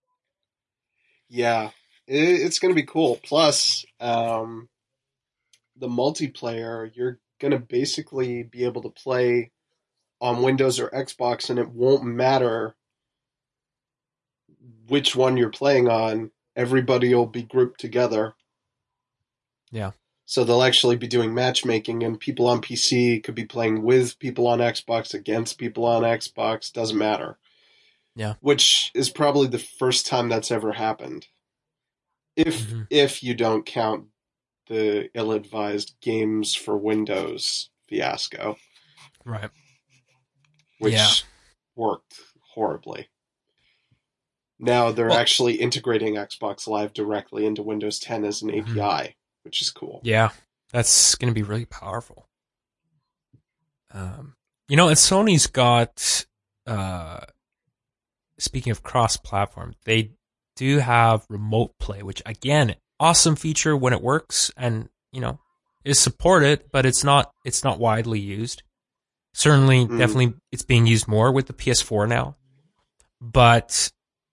B: Yeah, it, it's going to be cool. Plus, um, the multiplayer, you're going to basically be able to play on Windows or Xbox, and it won't matter which one you're playing on. Everybody will be grouped together.
C: Yeah.
B: So they'll actually be doing matchmaking, and people on P C could be playing with people on Xbox, against people on Xbox, doesn't matter.
C: Yeah.
B: Which is probably the first time that's ever happened. If mm-hmm. if you don't count the ill-advised games for Windows fiasco.
C: Right.
B: Which
C: yeah.
B: worked horribly. Now they're well, actually integrating Xbox Live directly into Windows ten as an mm-hmm. A P I. Which is cool.
C: Yeah, that's going to be really powerful. Um, you know, and Sony's got, uh, speaking of cross-platform, they do have remote play, which, again, awesome feature when it works and, you know, is supported, but it's not it's not widely used. Certainly, mm. definitely, it's being used more with the P S four now. But,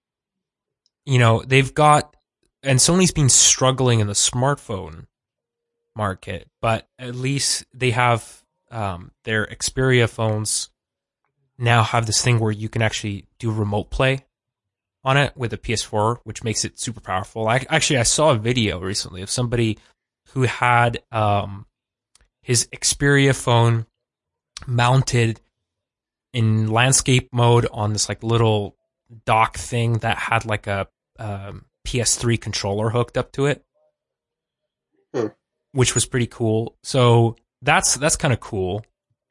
C: you know, they've got... And Sony's been struggling in the smartphone market, but at least they have um, their Xperia phones now have this thing where you can actually do remote play on it with a P S four, which makes it super powerful. I, actually, I saw a video recently of somebody who had um, his Xperia phone mounted in landscape mode on this like little dock thing that had like a um, P S three controller hooked up to it,
B: hmm.
C: which was pretty cool. So that's that's kind of cool.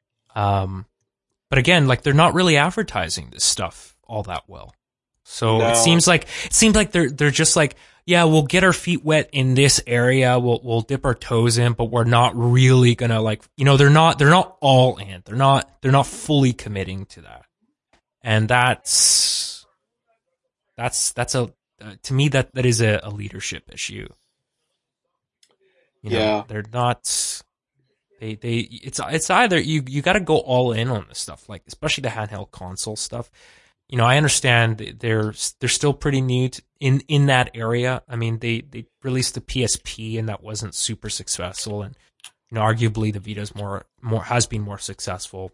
C: Um, but again, like they're not really advertising this stuff all that well. So no. it seems like it seems like they're they're just like, yeah, we'll get our feet wet in this area, we'll we'll dip our toes in, but we're not really gonna like you know they're not they're not all in. They're not they're not fully committing to that, and that's that's that's a Uh, to me, that, that is a, a leadership issue. You know,
B: yeah,
C: they're not. They they it's it's either you you got to go all in on this stuff, like especially the handheld console stuff. You know, I understand they're they're still pretty new to, in in that area. I mean, they they released the P S P and that wasn't super successful, and you know, arguably the Vita's more more has been more successful.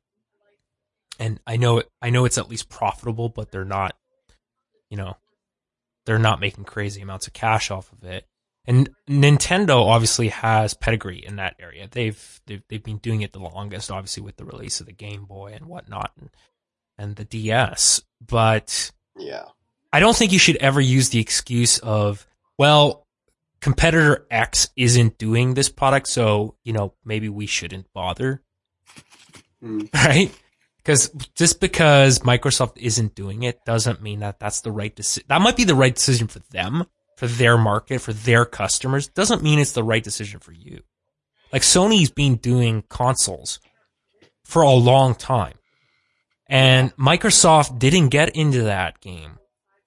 C: And I know I know it's at least profitable, but they're not. You know. They're not making crazy amounts of cash off of it. And Nintendo obviously has pedigree in that area. They've they've, they've been doing it the longest, obviously, with the release of the Game Boy and whatnot, and, and the D S. But
B: yeah,
C: I don't think you should ever use the excuse of, well, competitor X isn't doing this product, so, you know, maybe we shouldn't bother.
B: Mm.
C: Right? Because just because Microsoft isn't doing it doesn't mean that that's the right decision. That might be the right decision for them, for their market, for their customers. Doesn't mean it's the right decision for you. Like Sony's been doing consoles for a long time. And Microsoft didn't get into that game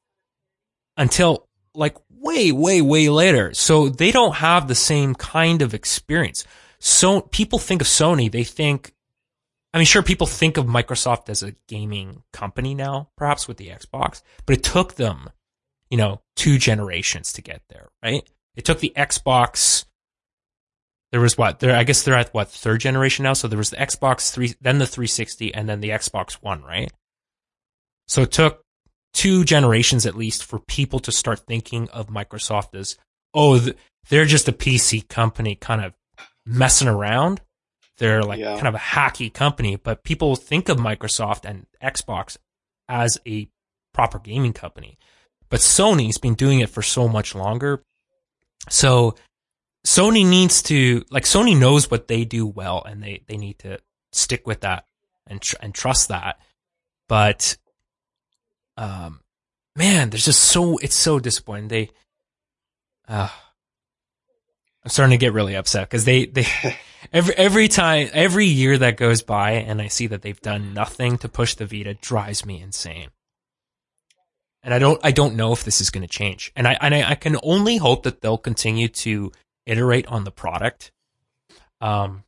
C: until like way, way, way later. So they don't have the same kind of experience. So people think of Sony, they think, I mean, sure, people think of Microsoft as a gaming company now, perhaps with the Xbox, but it took them, you know, two generations to get there, right? It took the Xbox there was what there. I guess they're at what third generation now. So there was the Xbox three, then the three sixty, and then the Xbox One, right? So it took two generations at least for people to start thinking of Microsoft as, oh, they're just a P C company, kind of messing around. They're like yeah. kind of a hacky company, but people think of Microsoft and Xbox as a proper gaming company. But Sony's been doing it for so much longer. So Sony needs to, like, Sony knows what they do well, and they, they need to stick with that and tr- and trust that. But, um, man, there's just so, it's so disappointing. They, uh, I'm starting to get really upset because they, they, every, every time, every year that goes by and I see that they've done nothing to push the Vita drives me insane. And I don't, I don't know if this is going to change. And I, and I, I can only hope that they'll continue to iterate on the product. Um,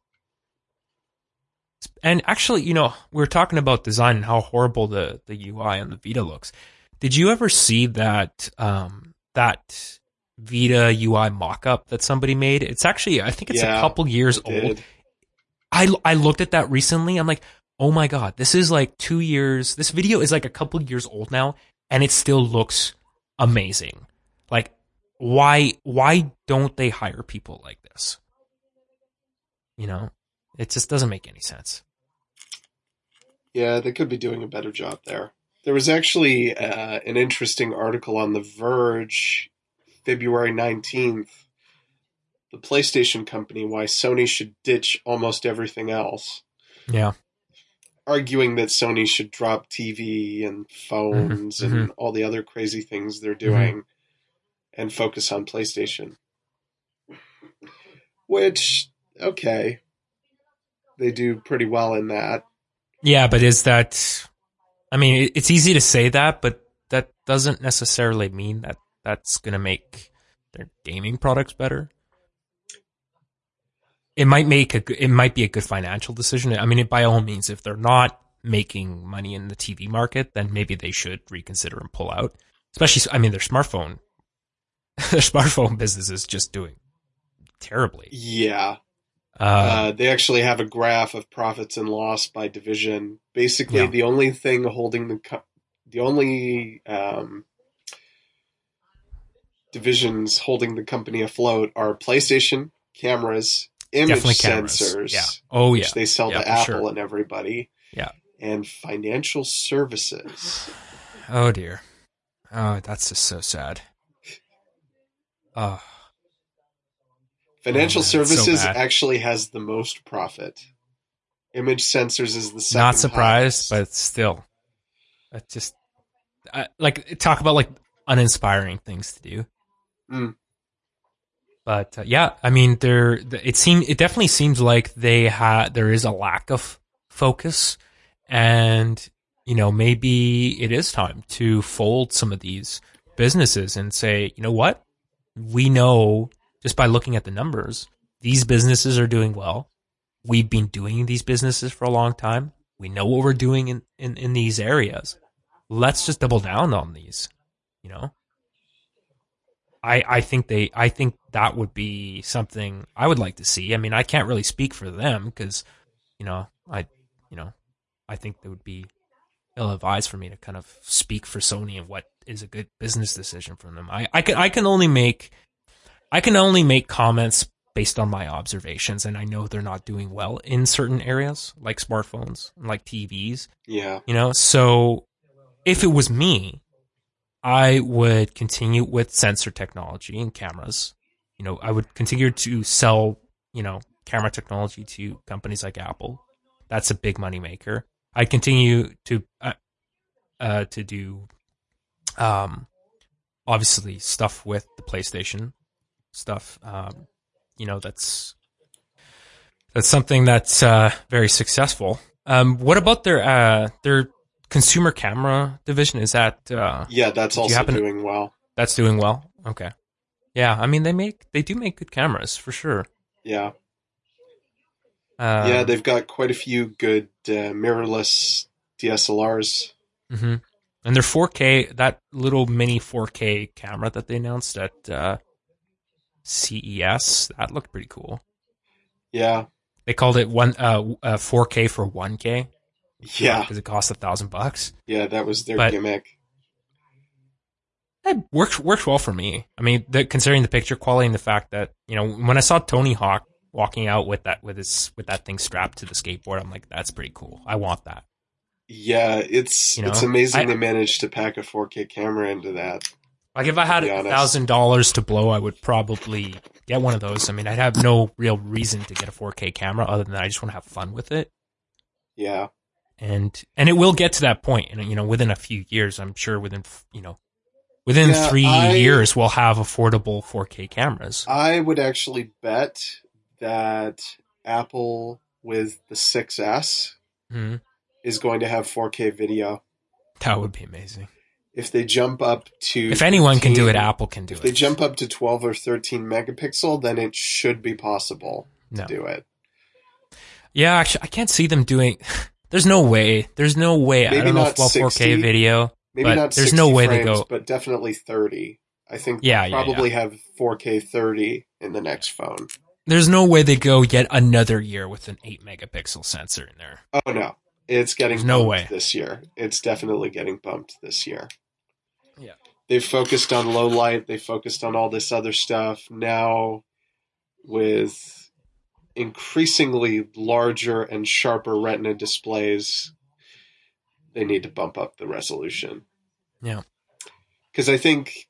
C: and actually, you know, we were talking about design and how horrible the, the U I on the Vita looks. Did you ever see that, um, that Vita U I mock-up that somebody made? It's actually, I think it's yeah, a couple years old. I, I looked at that recently. I'm like, oh my God, this is like two years. This video is like a couple years old now. And it still looks amazing. Like, why why don't they hire people like this? You know, it just doesn't make any sense.
B: Yeah, they could be doing a better job there. There was actually uh, an interesting article on The Verge, February nineteenth. The PlayStation Company, why Sony should ditch almost everything else.
C: Yeah.
B: Arguing that Sony should drop T V and phones mm-hmm, and mm-hmm. all the other crazy things they're doing mm-hmm. and focus on PlayStation. Which, okay, they do pretty well in that.
C: Yeah, but is that... I mean, it's easy to say that, but that doesn't necessarily mean that that's going to make their gaming products better. It might make a, it might be a good financial decision. I mean, it, by all means, if they're not making money in the T V market, then maybe they should reconsider and pull out. Especially, I mean, their smartphone, their smartphone business is just doing terribly.
B: Yeah. Uh, uh, they actually have a graph of profits and loss by division. Basically, yeah. the only thing holding the, co- the only, um, divisions holding the company afloat are PlayStation, cameras, image sensors,
C: yeah. Oh, yeah.
B: which they sell
C: yeah,
B: to Apple
C: sure.
B: and everybody.
C: Yeah.
B: And financial services.
C: Oh, dear. Oh, that's just so sad. Oh.
B: Financial
C: oh, man,
B: services
C: so
B: actually has the most profit. Image sensors is the second
C: Not surprised,
B: highest.
C: But still. That just... I, like, talk about, like, uninspiring things to do.
B: Mm.
C: But uh, yeah, I mean, there. It seem it definitely seems like they had there is a lack of focus, and you know maybe it is time to fold some of these businesses and say, you know what, we know just by looking at the numbers, these businesses are doing well. We've been doing these businesses for a long time. We know what we're doing in in, in these areas. Let's just double down on these. You know. I, I think they I think that would be something I would like to see. I mean, I can't really speak for them because, you know, I you know, I think it would be ill-advised for me to kind of speak for Sony and what is a good business decision from them. I, I can I can only make I can only make comments based on my observations, and I know they're not doing well in certain areas like smartphones and like T Vs.
B: Yeah.
C: You know, so if it was me, I would continue with sensor technology and cameras. You know, I would continue to sell, you know, camera technology to companies like Apple. That's a big money maker. I'd continue to uh, uh, to do, um, obviously stuff with the PlayStation stuff. Um, you know, that's that's something that's uh, very successful. Um, what about their uh, their consumer camera division? Is that uh
B: yeah that's also happen- doing well
C: that's doing well okay yeah I mean they make they do make good cameras for sure.
B: Yeah
C: um,
B: yeah they've got quite a few good uh, mirrorless D S L Rs.
C: Mm-hmm. And their four K, that little mini four K camera that they announced at uh C E S, that looked pretty cool.
B: Yeah.
C: They called it one uh, uh four K for one K.
B: Yeah.
C: Because it cost a thousand bucks.
B: Yeah, that was their
C: But
B: gimmick.
C: It works works well for me. I mean, the, considering the picture quality and the fact that, you know, when I saw Tony Hawk walking out with that with his with that thing strapped to the skateboard, I'm like, that's pretty cool. I want that.
B: Yeah, it's
C: You know,
B: it's amazing
C: I-
B: they managed to pack a four K camera into that.
C: Like if I had
B: To be
C: a
B: honest.
C: thousand dollars to blow, I would probably get one of those. I mean, I'd have no real reason to get a four K camera other than I just want to have fun with it.
B: Yeah.
C: And and it will get to that point, and you know, within a few years, I'm sure within you know, within
B: Yeah,
C: three
B: I-
C: years, we'll have affordable four K cameras.
B: I would actually bet that Apple with the six S
C: hmm
B: is going to have four K video.
C: That would be amazing.
B: If they jump up to
C: If anyone can do it,
B: fifteen
C: Apple can do
B: If
C: it.
B: they jump up to twelve or thirteen megapixel, then it should be possible
C: No.
B: to do it.
C: Yeah, actually, I can't see them doing. There's no way. There's no way. I
B: Maybe
C: don't know
B: not
C: if well four K
B: sixty,
C: video.
B: Maybe
C: But
B: not
C: there's
B: sixty
C: no way
B: frames,
C: they go-
B: but definitely thirty. I think
C: Yeah,
B: they'll
C: yeah,
B: probably have four K thirty in the next phone.
C: There's no way they go yet another year with an eight megapixel sensor in there.
B: Oh no, it's getting
C: There's no
B: bumped
C: way.
B: this year. It's definitely getting bumped this year.
C: Yeah.
B: They've focused on low light. They focused on all this other stuff. Now, with increasingly larger and sharper Retina displays, they need to bump up the resolution.
C: Yeah.
B: Because I think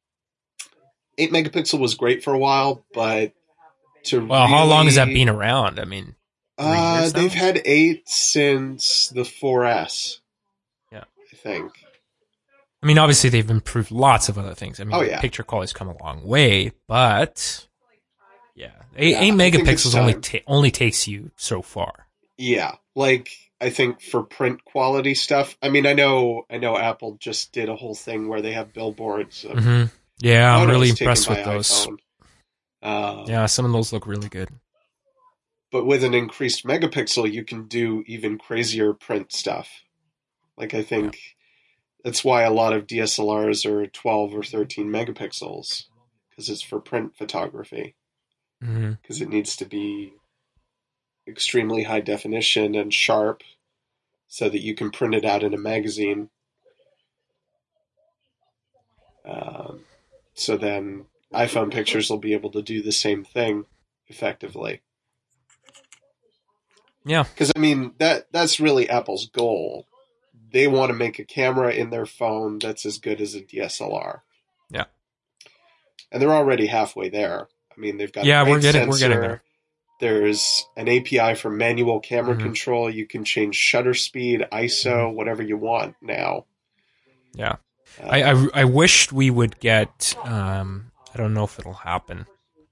B: eight megapixel was great for a while, but to
C: Well, how long has that
B: really-
C: been around? I mean, three
B: Uh,
C: years now?
B: they've had eight since the four S.
C: Yeah.
B: I think.
C: I mean, obviously they've improved lots of other things. I mean,
B: Oh,
C: the
B: yeah.
C: picture quality's come a long way, but yeah, eight,
B: Yeah,
C: eight
B: I think it's
C: megapixels only
B: time.
C: ta- only takes you so far.
B: Yeah, like I think for print quality stuff. I mean, I know, I know, Apple just did a whole thing where they have billboards. Of
C: hmm Yeah, I'm
B: photos
C: really
B: taken
C: impressed
B: by
C: with those.
B: iPhone. Uh,
C: Yeah, some of those look really good.
B: But with an increased megapixel, you can do even crazier print stuff. Like I think that's why a lot of D S L Rs are twelve or thirteen megapixels, because it's for print photography.
C: hmm
B: Because it needs to be extremely high definition and sharp so that you can print it out in a magazine. Um, so then iPhone pictures will be able to do the same thing effectively.
C: Yeah,
B: Because, I mean, that that's really Apple's goal. They want to make a camera in their phone that's as good as a D S L R.
C: Yeah.
B: And they're already halfway there. I mean, they've got
C: Yeah,
B: a
C: we're
B: rate
C: getting- we're getting
B: sensor.
C: there.
B: There's an A P I for manual camera
C: Mhm.
B: control. You can change shutter speed, I S O,
C: Mm-hmm.
B: whatever you want now.
C: yeah.
B: Uh,
C: I, I I wished we would get. Um, I don't know if it'll happen,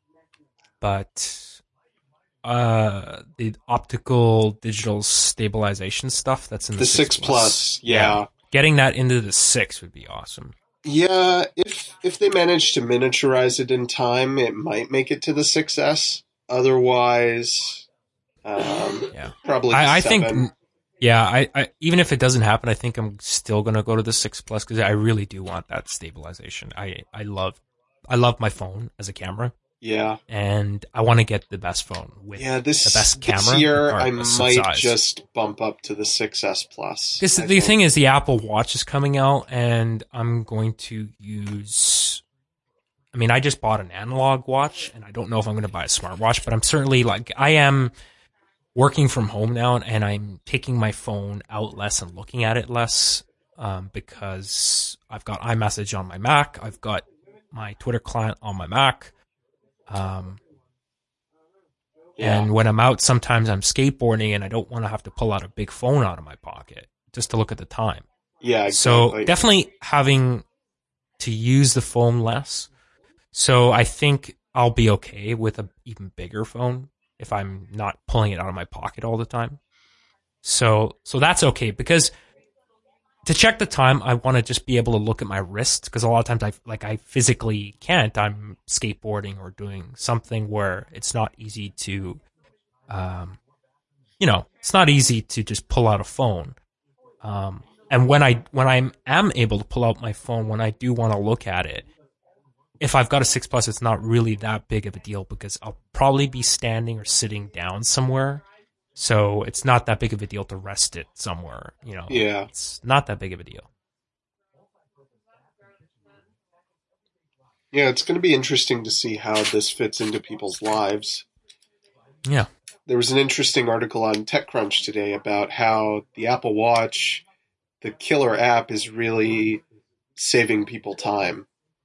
C: but uh, the optical digital stabilization stuff that's in the,
B: the six Plus, yeah.
C: Getting that into the six would be awesome.
B: Yeah, if if they manage to miniaturize it in time, it might make it to the six S. Otherwise, um,
C: Yeah.
B: probably the
C: I, I
B: seven.
C: think, yeah, I, I even if it doesn't happen, I think I'm still gonna go to the six plus because I really do want that stabilization. I I love I love my phone as a camera,
B: Yeah,
C: and I want to get the best phone with
B: yeah. This
C: the best
B: this
C: camera.
B: year, I
C: regardless of
B: might
C: size.
B: just bump up to the six S Plus.
C: Because
B: I
C: the
B: think.
C: thing is, the Apple Watch is coming out, and I'm going to use. I mean, I just bought an analog watch, and I don't know if I'm going to buy a smartwatch, but I'm certainly like I am working from home now, and I'm taking my phone out less and looking at it less um, because I've got iMessage on my Mac, I've got my Twitter client on my Mac. Um,
B: Yeah.
C: And when I'm out, sometimes I'm skateboarding and I don't want to have to pull out a big phone out of my pocket just to look at the time.
B: Yeah,
C: So
B: exactly.
C: definitely having to use the phone less. So I think I'll be okay with an even bigger phone if I'm not pulling it out of my pocket all the time. So so that's okay because to check the time, I want to just be able to look at my wrist because a lot of times I like I physically can't. I'm skateboarding or doing something where it's not easy to, um, you know, it's not easy to just pull out a phone. Um, and when I when I am able to pull out my phone, when I do want to look at it, if I've got a six Plus, it's not really that big of a deal because I'll probably be standing or sitting down somewhere. So it's not that big of a deal to rest it somewhere, you know.
B: Yeah.
C: It's not that big of a deal.
B: Yeah, it's going to be interesting to see how this fits into people's lives.
C: Yeah.
B: There was an interesting article on TechCrunch today about how the Apple Watch, the killer app, is really saving people time.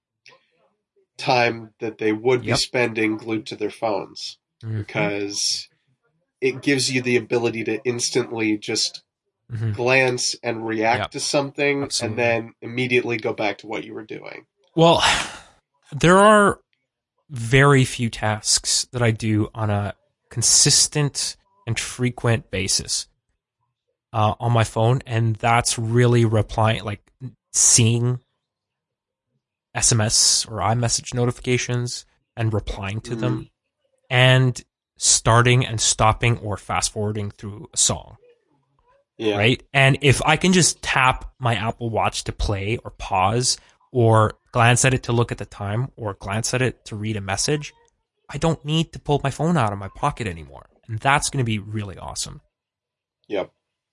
B: Time that they would
C: Yep.
B: be spending glued to their phones.
C: Mm-hmm.
B: Because it gives you the ability to instantly just
C: Mm-hmm.
B: glance and react
C: Yep.
B: to something
C: Absolutely.
B: and then immediately go back to what you were doing.
C: Well, there are very few tasks that I do on a consistent and frequent basis uh, on my phone, and that's really replying, like seeing S M S or iMessage notifications and replying to them, and starting and stopping or fast forwarding through a song.
B: Yeah.
C: Right? And if I can just tap my Apple Watch to play or pause or glance at it to look at the time or glance at it to read a message, I don't need to pull my phone out of my pocket anymore. And that's going to be really awesome.
B: Yep.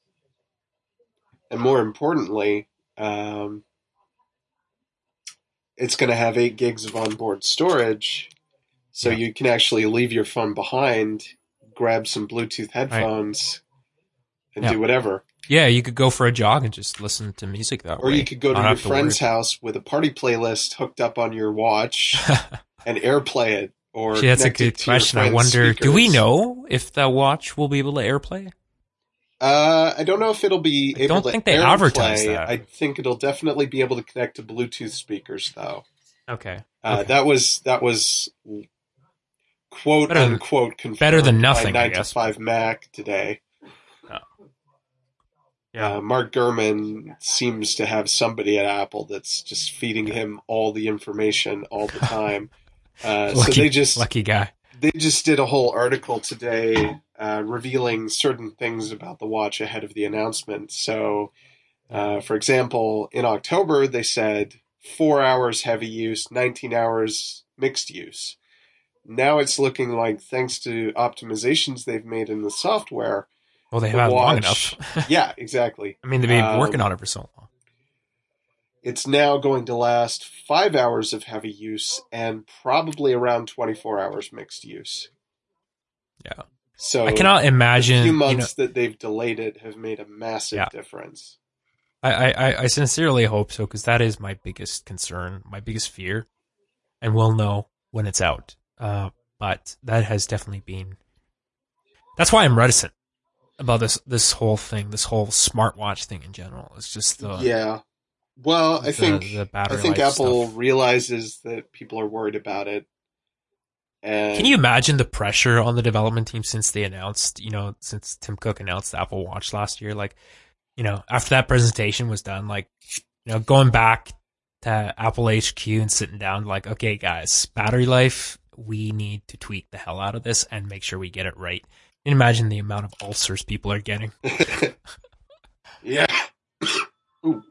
B: And more importantly, um, it's going to have eight gigs of onboard storage, so
C: Yeah.
B: you can actually leave your phone behind, grab some Bluetooth headphones, and
C: Yeah.
B: do whatever.
C: Yeah, you could go for a jog and just listen to music that
B: Or
C: way.
B: you could go to
C: Not
B: your
C: have
B: friend's
C: worry.
B: house with a party playlist hooked up on your watch and AirPlay it. Or
C: Actually, that's a
B: connect it
C: good
B: to your
C: question. I
B: friend's
C: wonder, do we
B: speakers.
C: know if the watch will be able to AirPlay?
B: Uh, I don't know if it'll be
C: I
B: able
C: don't
B: to
C: think they
B: AirPlay.
C: advertise that.
B: I think it'll definitely be able to connect to Bluetooth speakers, though.
C: Okay.
B: Uh,
C: Okay.
B: That was that was quote
C: Better than-
B: unquote confirmed
C: better than nothing,
B: by
C: I
B: nine to
C: guess.
B: five Mac today.
C: Yeah.
B: Uh, Mark Gurman seems to have somebody at Apple that's just feeding him all the information all the time. Uh,
C: lucky,
B: so they just
C: lucky guy.
B: they just did a whole article today uh, revealing certain things about the watch ahead of the announcement. So, uh, for example, in October they said four hours heavy use, nineteen hours mixed use. Now it's looking like, thanks to optimizations they've made in the software.
C: Well, they
B: the
C: have had long
B: watch-
C: enough.
B: Yeah, exactly.
C: I mean, they've been
B: Um,
C: working on it for so long.
B: It's now going to last five hours of heavy use and probably around twenty-four hours mixed use.
C: Yeah.
B: So
C: I cannot
B: the
C: imagine.
B: few
C: You know,
B: months that they've delayed it have made a massive
C: Yeah.
B: difference.
C: I, I, I sincerely hope so, because that is my biggest concern, my biggest fear, and we'll know when it's out. Uh, but that has definitely been. That's why I'm reticent about this this whole thing, this whole smartwatch thing in general. It's just the
B: Yeah. Well, I
C: the-
B: think
C: the
B: I
C: battery
B: think
C: life
B: Apple
C: stuff.
B: realizes that people are worried about it. And
C: Can you imagine the pressure on the development team since they announced, you know, since Tim Cook announced the Apple Watch last year? Like, you know, after that presentation was done, like, you know, going back to Apple H Q and sitting down, like, okay, guys, battery life, we need to tweak the hell out of this and make sure we get it right. Can you imagine the amount of ulcers people are getting?
B: Yeah. Ooh.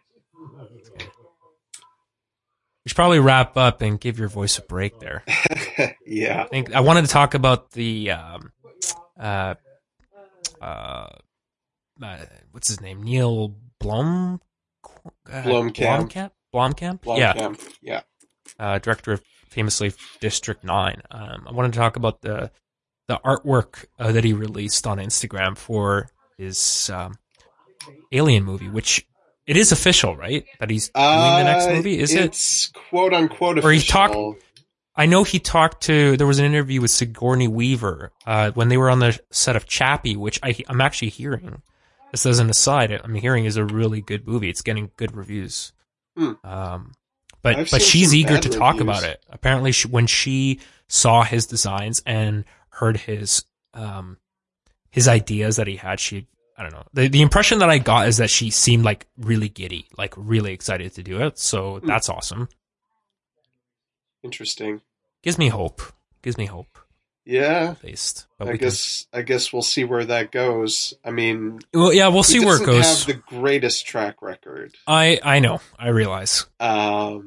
C: We should probably wrap up and give your voice a break there.
B: Yeah.
C: I think I wanted to talk about the um, uh, uh, uh, what's his name? Neil Blom, uh,
B: Blomkamp.
C: Blomkamp, Blomkamp, yeah,
B: Blomkamp. Yeah.
C: uh, director of famously District Nine. Um, I wanted to talk about the the artwork uh, that he released on Instagram for his um, Alien movie, which it is official, right? That he's doing the next
B: Uh,
C: movie, is it?
B: It's quote unquote official.
C: Or he talked- I know he talked to. There was an interview with Sigourney Weaver uh, when they were on the set of Chappie, which I, I'm actually hearing. This as an aside, I'm hearing is a really good movie. It's getting good reviews.
B: Hmm.
C: Um, but
B: I've
C: but
B: seen
C: she's
B: some
C: eager
B: bad
C: to talk
B: reviews.
C: about it. Apparently, she, when she saw his designs and heard his um, his ideas that he had, she I don't know. The the impression that I got is that she seemed like really giddy, like really excited to do it. So
B: Hmm.
C: that's awesome.
B: Interesting.
C: Gives me hope. Gives me hope.
B: Yeah.
C: At least. But
B: I
C: we
B: guess I guess we'll see where that goes. I mean,
C: can, well, yeah, we'll see
B: he
C: where it
B: doesn't
C: goes.
B: have the greatest track record.
C: I I know. I realize.
B: Um,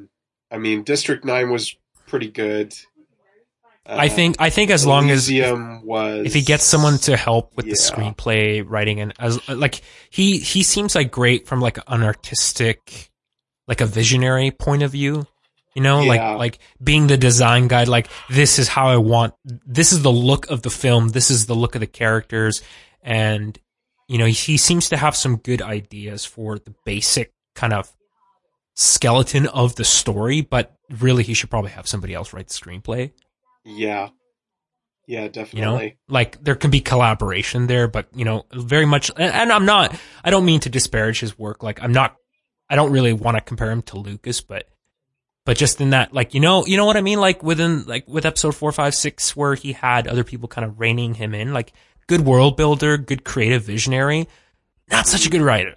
B: I mean, District Nine was pretty good. Uh,
C: I think I think as long as
B: Elysium was
C: if he gets someone to help with
B: yeah.
C: the screenplay writing, and as like he he seems like great from like an artistic, like a visionary point of view, you know,
B: Yeah.
C: like like being the design guy, like this is how I want, this is the look of the film, this is the look of the characters, and you know, he, he seems to have some good ideas for the basic kind of skeleton of the story, but really he should probably have somebody else write the screenplay.
B: Yeah. Yeah,
C: You know,
B: definitely.
C: like there can be collaboration there, but you know, very much, and, and I'm not, I don't mean to disparage his work. Like I'm not, I don't really want to compare him to Lucas, but, but just in that, like, you know, you know what I mean? Like within, like with episode four, five, six, where he had other people kind of reining him in, like good world builder, good creative visionary, not such a good writer.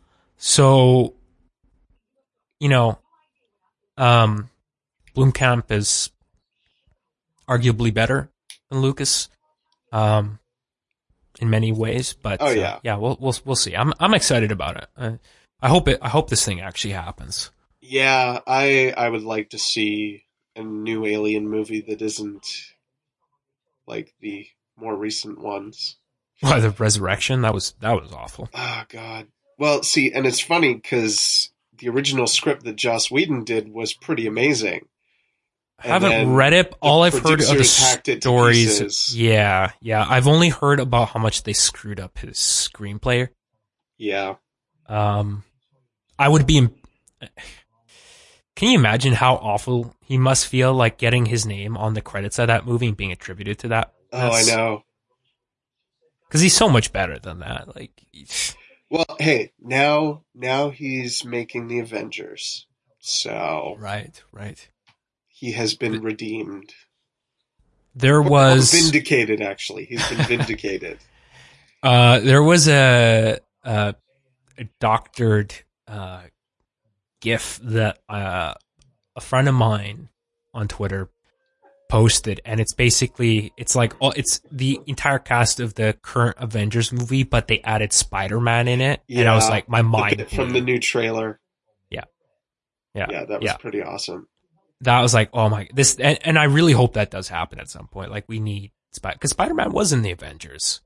C: So, you know, um, Blomkamp is arguably better than Lucas, um, in many ways. But
B: Oh, yeah.
C: uh, yeah, we'll we'll we'll see. I'm I'm excited about it. Uh, I hope it. I hope this thing actually happens.
B: Yeah, I I would like to see a new Alien movie that isn't like the more recent ones.
C: Well, the Resurrection, that was that was awful.
B: Oh God. Well, see, and it's funny because the original script that Joss Whedon did was pretty amazing.
C: I
B: And
C: haven't
B: then
C: read it. All I've heard are the
B: producers hacked it to
C: stories.
B: pieces.
C: Yeah, yeah. I've only heard about how much they screwed up his screenplay.
B: Yeah.
C: Um, I would be. Can you imagine how awful he must feel, like getting his name on the credits of that movie and being attributed to that?
B: Oh, I know.
C: Because he's so much better than that. Like,
B: Well, hey, now now he's making the Avengers, so
C: right, right.
B: he has been redeemed.
C: There
B: Or
C: was
B: vindicated. Actually, he's been vindicated.
C: uh, there was a a, a doctored uh, GIF that uh, a friend of mine on Twitter posted, and it's basically it's like oh, it's the entire cast of the current Avengers movie, but they added Spider-Man in it, and I was
B: Yeah,
C: like, my
B: The
C: mind
B: bit from the new trailer.
C: yeah, yeah,
B: Yeah, that was
C: yeah.
B: pretty awesome.
C: That was like, oh my, this, and, and I really hope that does happen at some point. Like we need Spider, because Spider-Man was in the Avengers,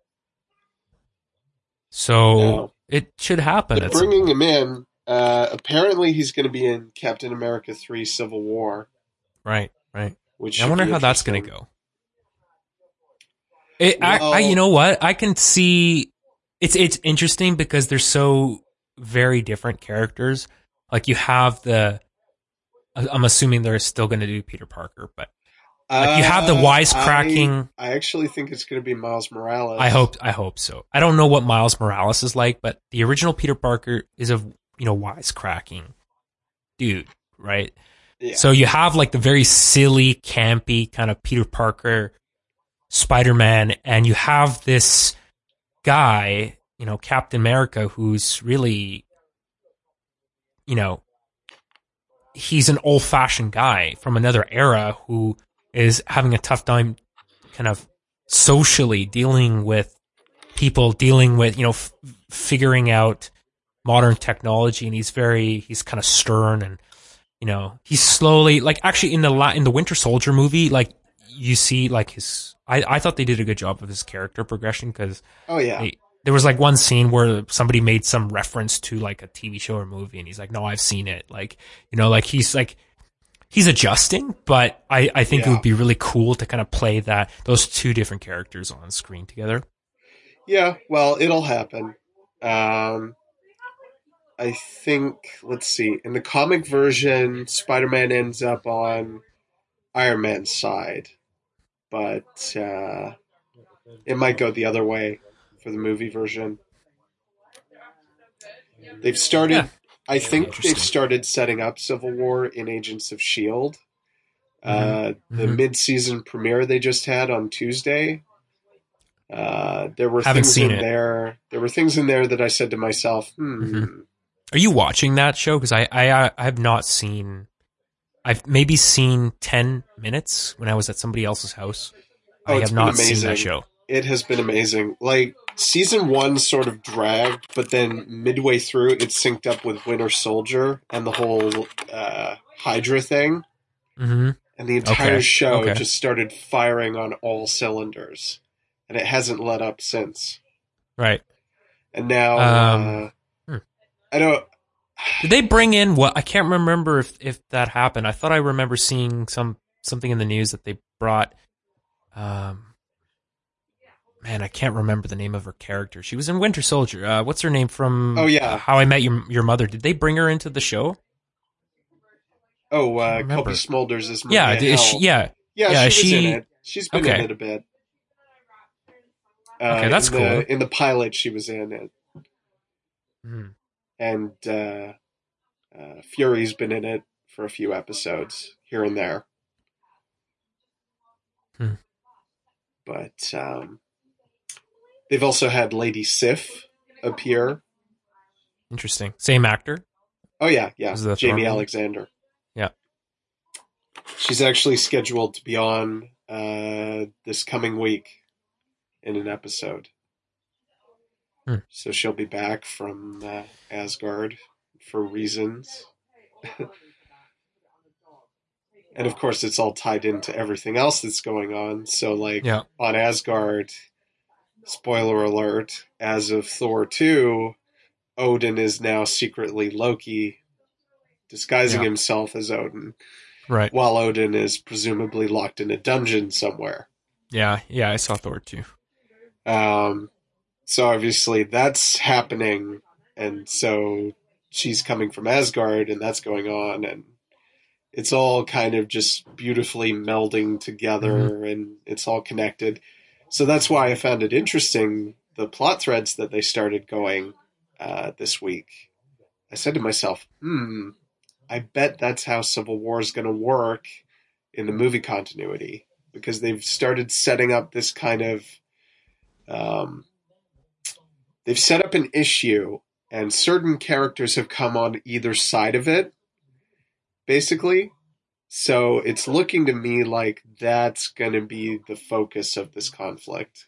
C: so
B: No.
C: it should happen.
B: They're
C: at some
B: bringing
C: point.
B: him in. Uh, apparently, he's going to be in Captain America three: Civil War,
C: Right, right.
B: which
C: I
B: should
C: wonder
B: be
C: how that's going to
B: interesting.
C: go. It, I, I, you
B: Well-
C: know what? I can see it's it's interesting because they're so very different characters. Like you have the, I'm assuming they're still going to do Peter Parker, but like you have the
B: Uh,
C: wisecracking.
B: I, I actually think it's going to be Miles Morales.
C: I hope I hope so. I don't know what Miles Morales is like, but the original Peter Parker is a you know wisecracking dude, right?
B: Yeah.
C: So you have like the very silly, campy kind of Peter Parker, Spider-Man, and you have this guy, you know, Captain America, who's really, you know, he's an old-fashioned guy from another era who is having a tough time kind of socially dealing with people, dealing with, you know, f- figuring out modern technology, and he's very, he's kind of stern, and, you know, he's slowly, like, actually in the la- in the Winter Soldier movie, like, you see, like, his, I, I thought they did a good job of his character progression, because
B: Oh yeah.
C: they, there was like one scene where somebody made some reference to like a T V show or movie, and he's like, no, I've seen it. Like, you know, like he's like, he's adjusting, but I, I think it
B: Yeah.
C: would be really cool to kind of play that, those two different characters on screen together.
B: Yeah. Well, it'll happen. Um, I think. Let's see. In the comic version, Spider-Man ends up on Iron Man's side, but uh, it might go the other way for the movie version. They've started.
C: Yeah.
B: I think
C: Interesting.
B: they've started setting up Civil War in Agents of S H I E L D. Uh, the
C: Mhm.
B: mid-season premiere they just had on Tuesday. Uh, there were
C: Haven't
B: things
C: seen
B: in
C: it.
B: there. There were things in there that I said to myself, "Hmm,
C: Mhm. Are you watching that show? Because I, I, I have not seen, I've maybe seen ten minutes when I was at somebody else's house.
B: Oh,
C: I
B: it's
C: have
B: been
C: not seen that
B: amazing.
C: show.
B: it has been amazing." Like season one sort of dragged, but then midway through it synced up with Winter Soldier and the whole uh, Hydra thing.
C: Mm-hmm.
B: And the entire
C: Okay.
B: show
C: Okay.
B: just started firing on all cylinders. And it hasn't let up since.
C: Right.
B: And now,
C: Um,
B: uh,
C: hmm.
B: I don't...
C: Did they bring in what? I can't remember if, if that happened. I thought I remember seeing some something in the news that they brought. Um, man, I can't remember the name of her character. She was in Winter Soldier. Uh, what's her name from?
B: Oh, yeah.
C: uh, How I Met Your Your Mother. Did they bring her into the show?
B: Oh, uh,
C: remember.
B: Copy Smulders is Maria
C: Yeah, is she,
B: Hill.
C: yeah.
B: Yeah,
C: yeah,
B: she was
C: she-
B: in it. She's been
C: Okay.
B: in it a bit. Uh,
C: Okay, that's
B: in the,
C: cool.
B: In the pilot, she was in it.
C: Mhm.
B: And uh, uh, Fury's been in it for a few episodes here and there.
C: Hmm.
B: But um, they've also had Lady Sif appear.
C: Interesting. Same actor.
B: Oh, yeah, yeah.
C: Is the
B: Jamie
C: Thor one?
B: Alexander.
C: Yeah.
B: She's actually scheduled to be on uh, this coming week in an episode.
C: Hmm.
B: So she'll be back from uh, Asgard for reasons. And of course, it's all tied into everything else that's going on. So, like,
C: Yeah.
B: on Asgard, spoiler alert, as of Thor two, Odin is now secretly Loki, disguising
C: Yeah.
B: himself as Odin,
C: Right.
B: while Odin is presumably locked in a dungeon somewhere.
C: Yeah. Yeah. I saw Thor too.
B: Um, so obviously that's happening, and so she's coming from Asgard, and that's going on, and it's all kind of just beautifully melding together,
C: Mm-hmm.
B: and it's all connected. So that's why I found it interesting, the plot threads that they started going uh, this week. I said to myself, hmm, I bet that's how Civil War is going to work in the movie continuity, because they've started setting up this kind of um, they've set up an issue, and certain characters have come on either side of it, basically. So it's looking to me like that's going to be the focus of this conflict.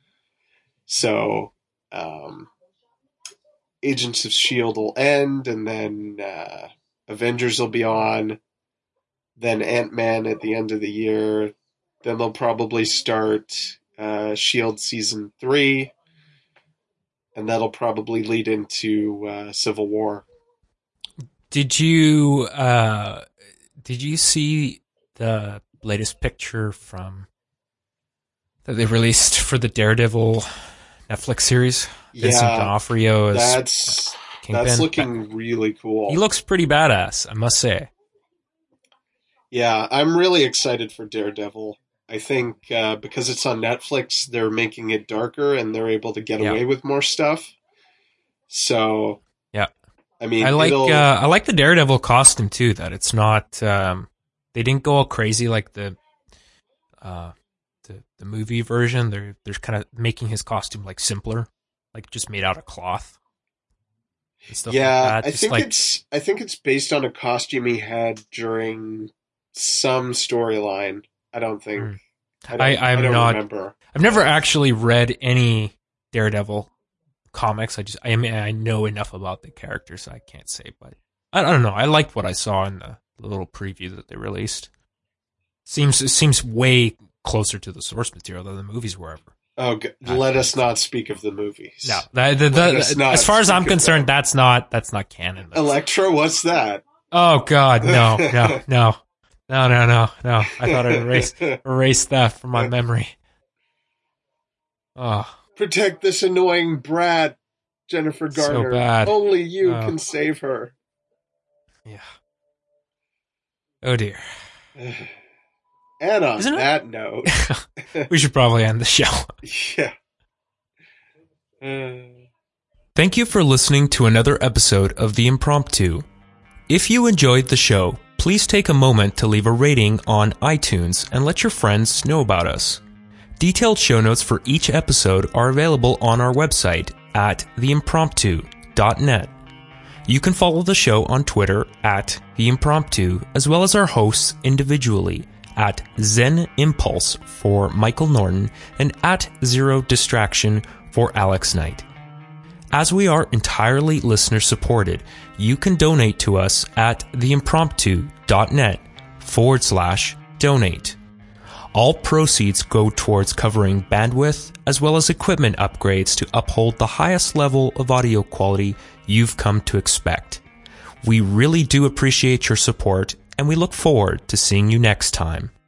B: So um, Agents of S H I E L D will end, and then uh, Avengers will be on, then Ant-Man at the end of the year. Then they'll probably start uh, S H I E L D Season three, and that'll probably lead into uh, Civil War.
C: Did you uh, did you see the latest picture from that they released for the Daredevil Netflix series? Vincent
B: Yeah,
C: D'Onofrio as
B: that's
C: Kingpin.
B: that's looking really cool.
C: He looks pretty badass, I must say.
B: Yeah, I'm really excited for Daredevil. I think uh, because it's on Netflix, they're making it darker, and they're able to get
C: Yeah.
B: away with more stuff. So,
C: Yeah.
B: I mean,
C: I like
B: it'll-
C: uh, I like the Daredevil costume too. That it's not um, they didn't go all crazy like the uh, the the movie version. They're they're kind of making his costume like simpler, like just made out of cloth. And stuff
B: yeah,
C: like that.
B: I
C: Just
B: think
C: like,
B: it's I think it's based on a costume he had during some storyline. I don't think.
C: Mm.
B: I, don't,
C: I- I'm
B: I don't
C: not-
B: remember.
C: I've never actually read any Daredevil comics. I just I mean I know enough about the character, so I can't say. But I, I don't know. I liked what I saw in the, the little preview that they released. Seems it seems way closer to the source material than the movies were ever.
B: Oh, g-
C: Not
B: let
C: good.
B: us not speak of the movies.
C: No, the, the,
B: Let
C: the,
B: us not
C: as far as I'm
B: speak of
C: concerned,
B: them.
C: that's not that's not canon. That's-
B: Elektra, what's that?
C: oh God, no, no, no, no, no, no, no! I thought I'd erase erase that from my memory. Oh,
B: Protect this annoying brat, Jennifer
C: So
B: Garner.
C: bad.
B: Only you
C: Oh.
B: can save her.
C: yeah. Oh dear.
B: And on
C: Isn't it-
B: that note,
C: We should probably end the show.
B: yeah. Uh,
A: Thank you for listening to another episode of The Impromptu. If you enjoyed the show, please take a moment to leave a rating on iTunes and let your friends know about us. Detailed show notes for each episode are available on our website at the impromptu dot net. You can follow the show on Twitter at The Impromptu, as well as our hosts individually at Zen Impulse for Michael Norton and at Zero Distraction for Alex Knight. As we are entirely listener supported, you can donate to us at theimpromptu.net forward slash donate. All proceeds go towards covering bandwidth as well as equipment upgrades to uphold the highest level of audio quality you've come to expect. We really do appreciate your support, and we look forward to seeing you next time.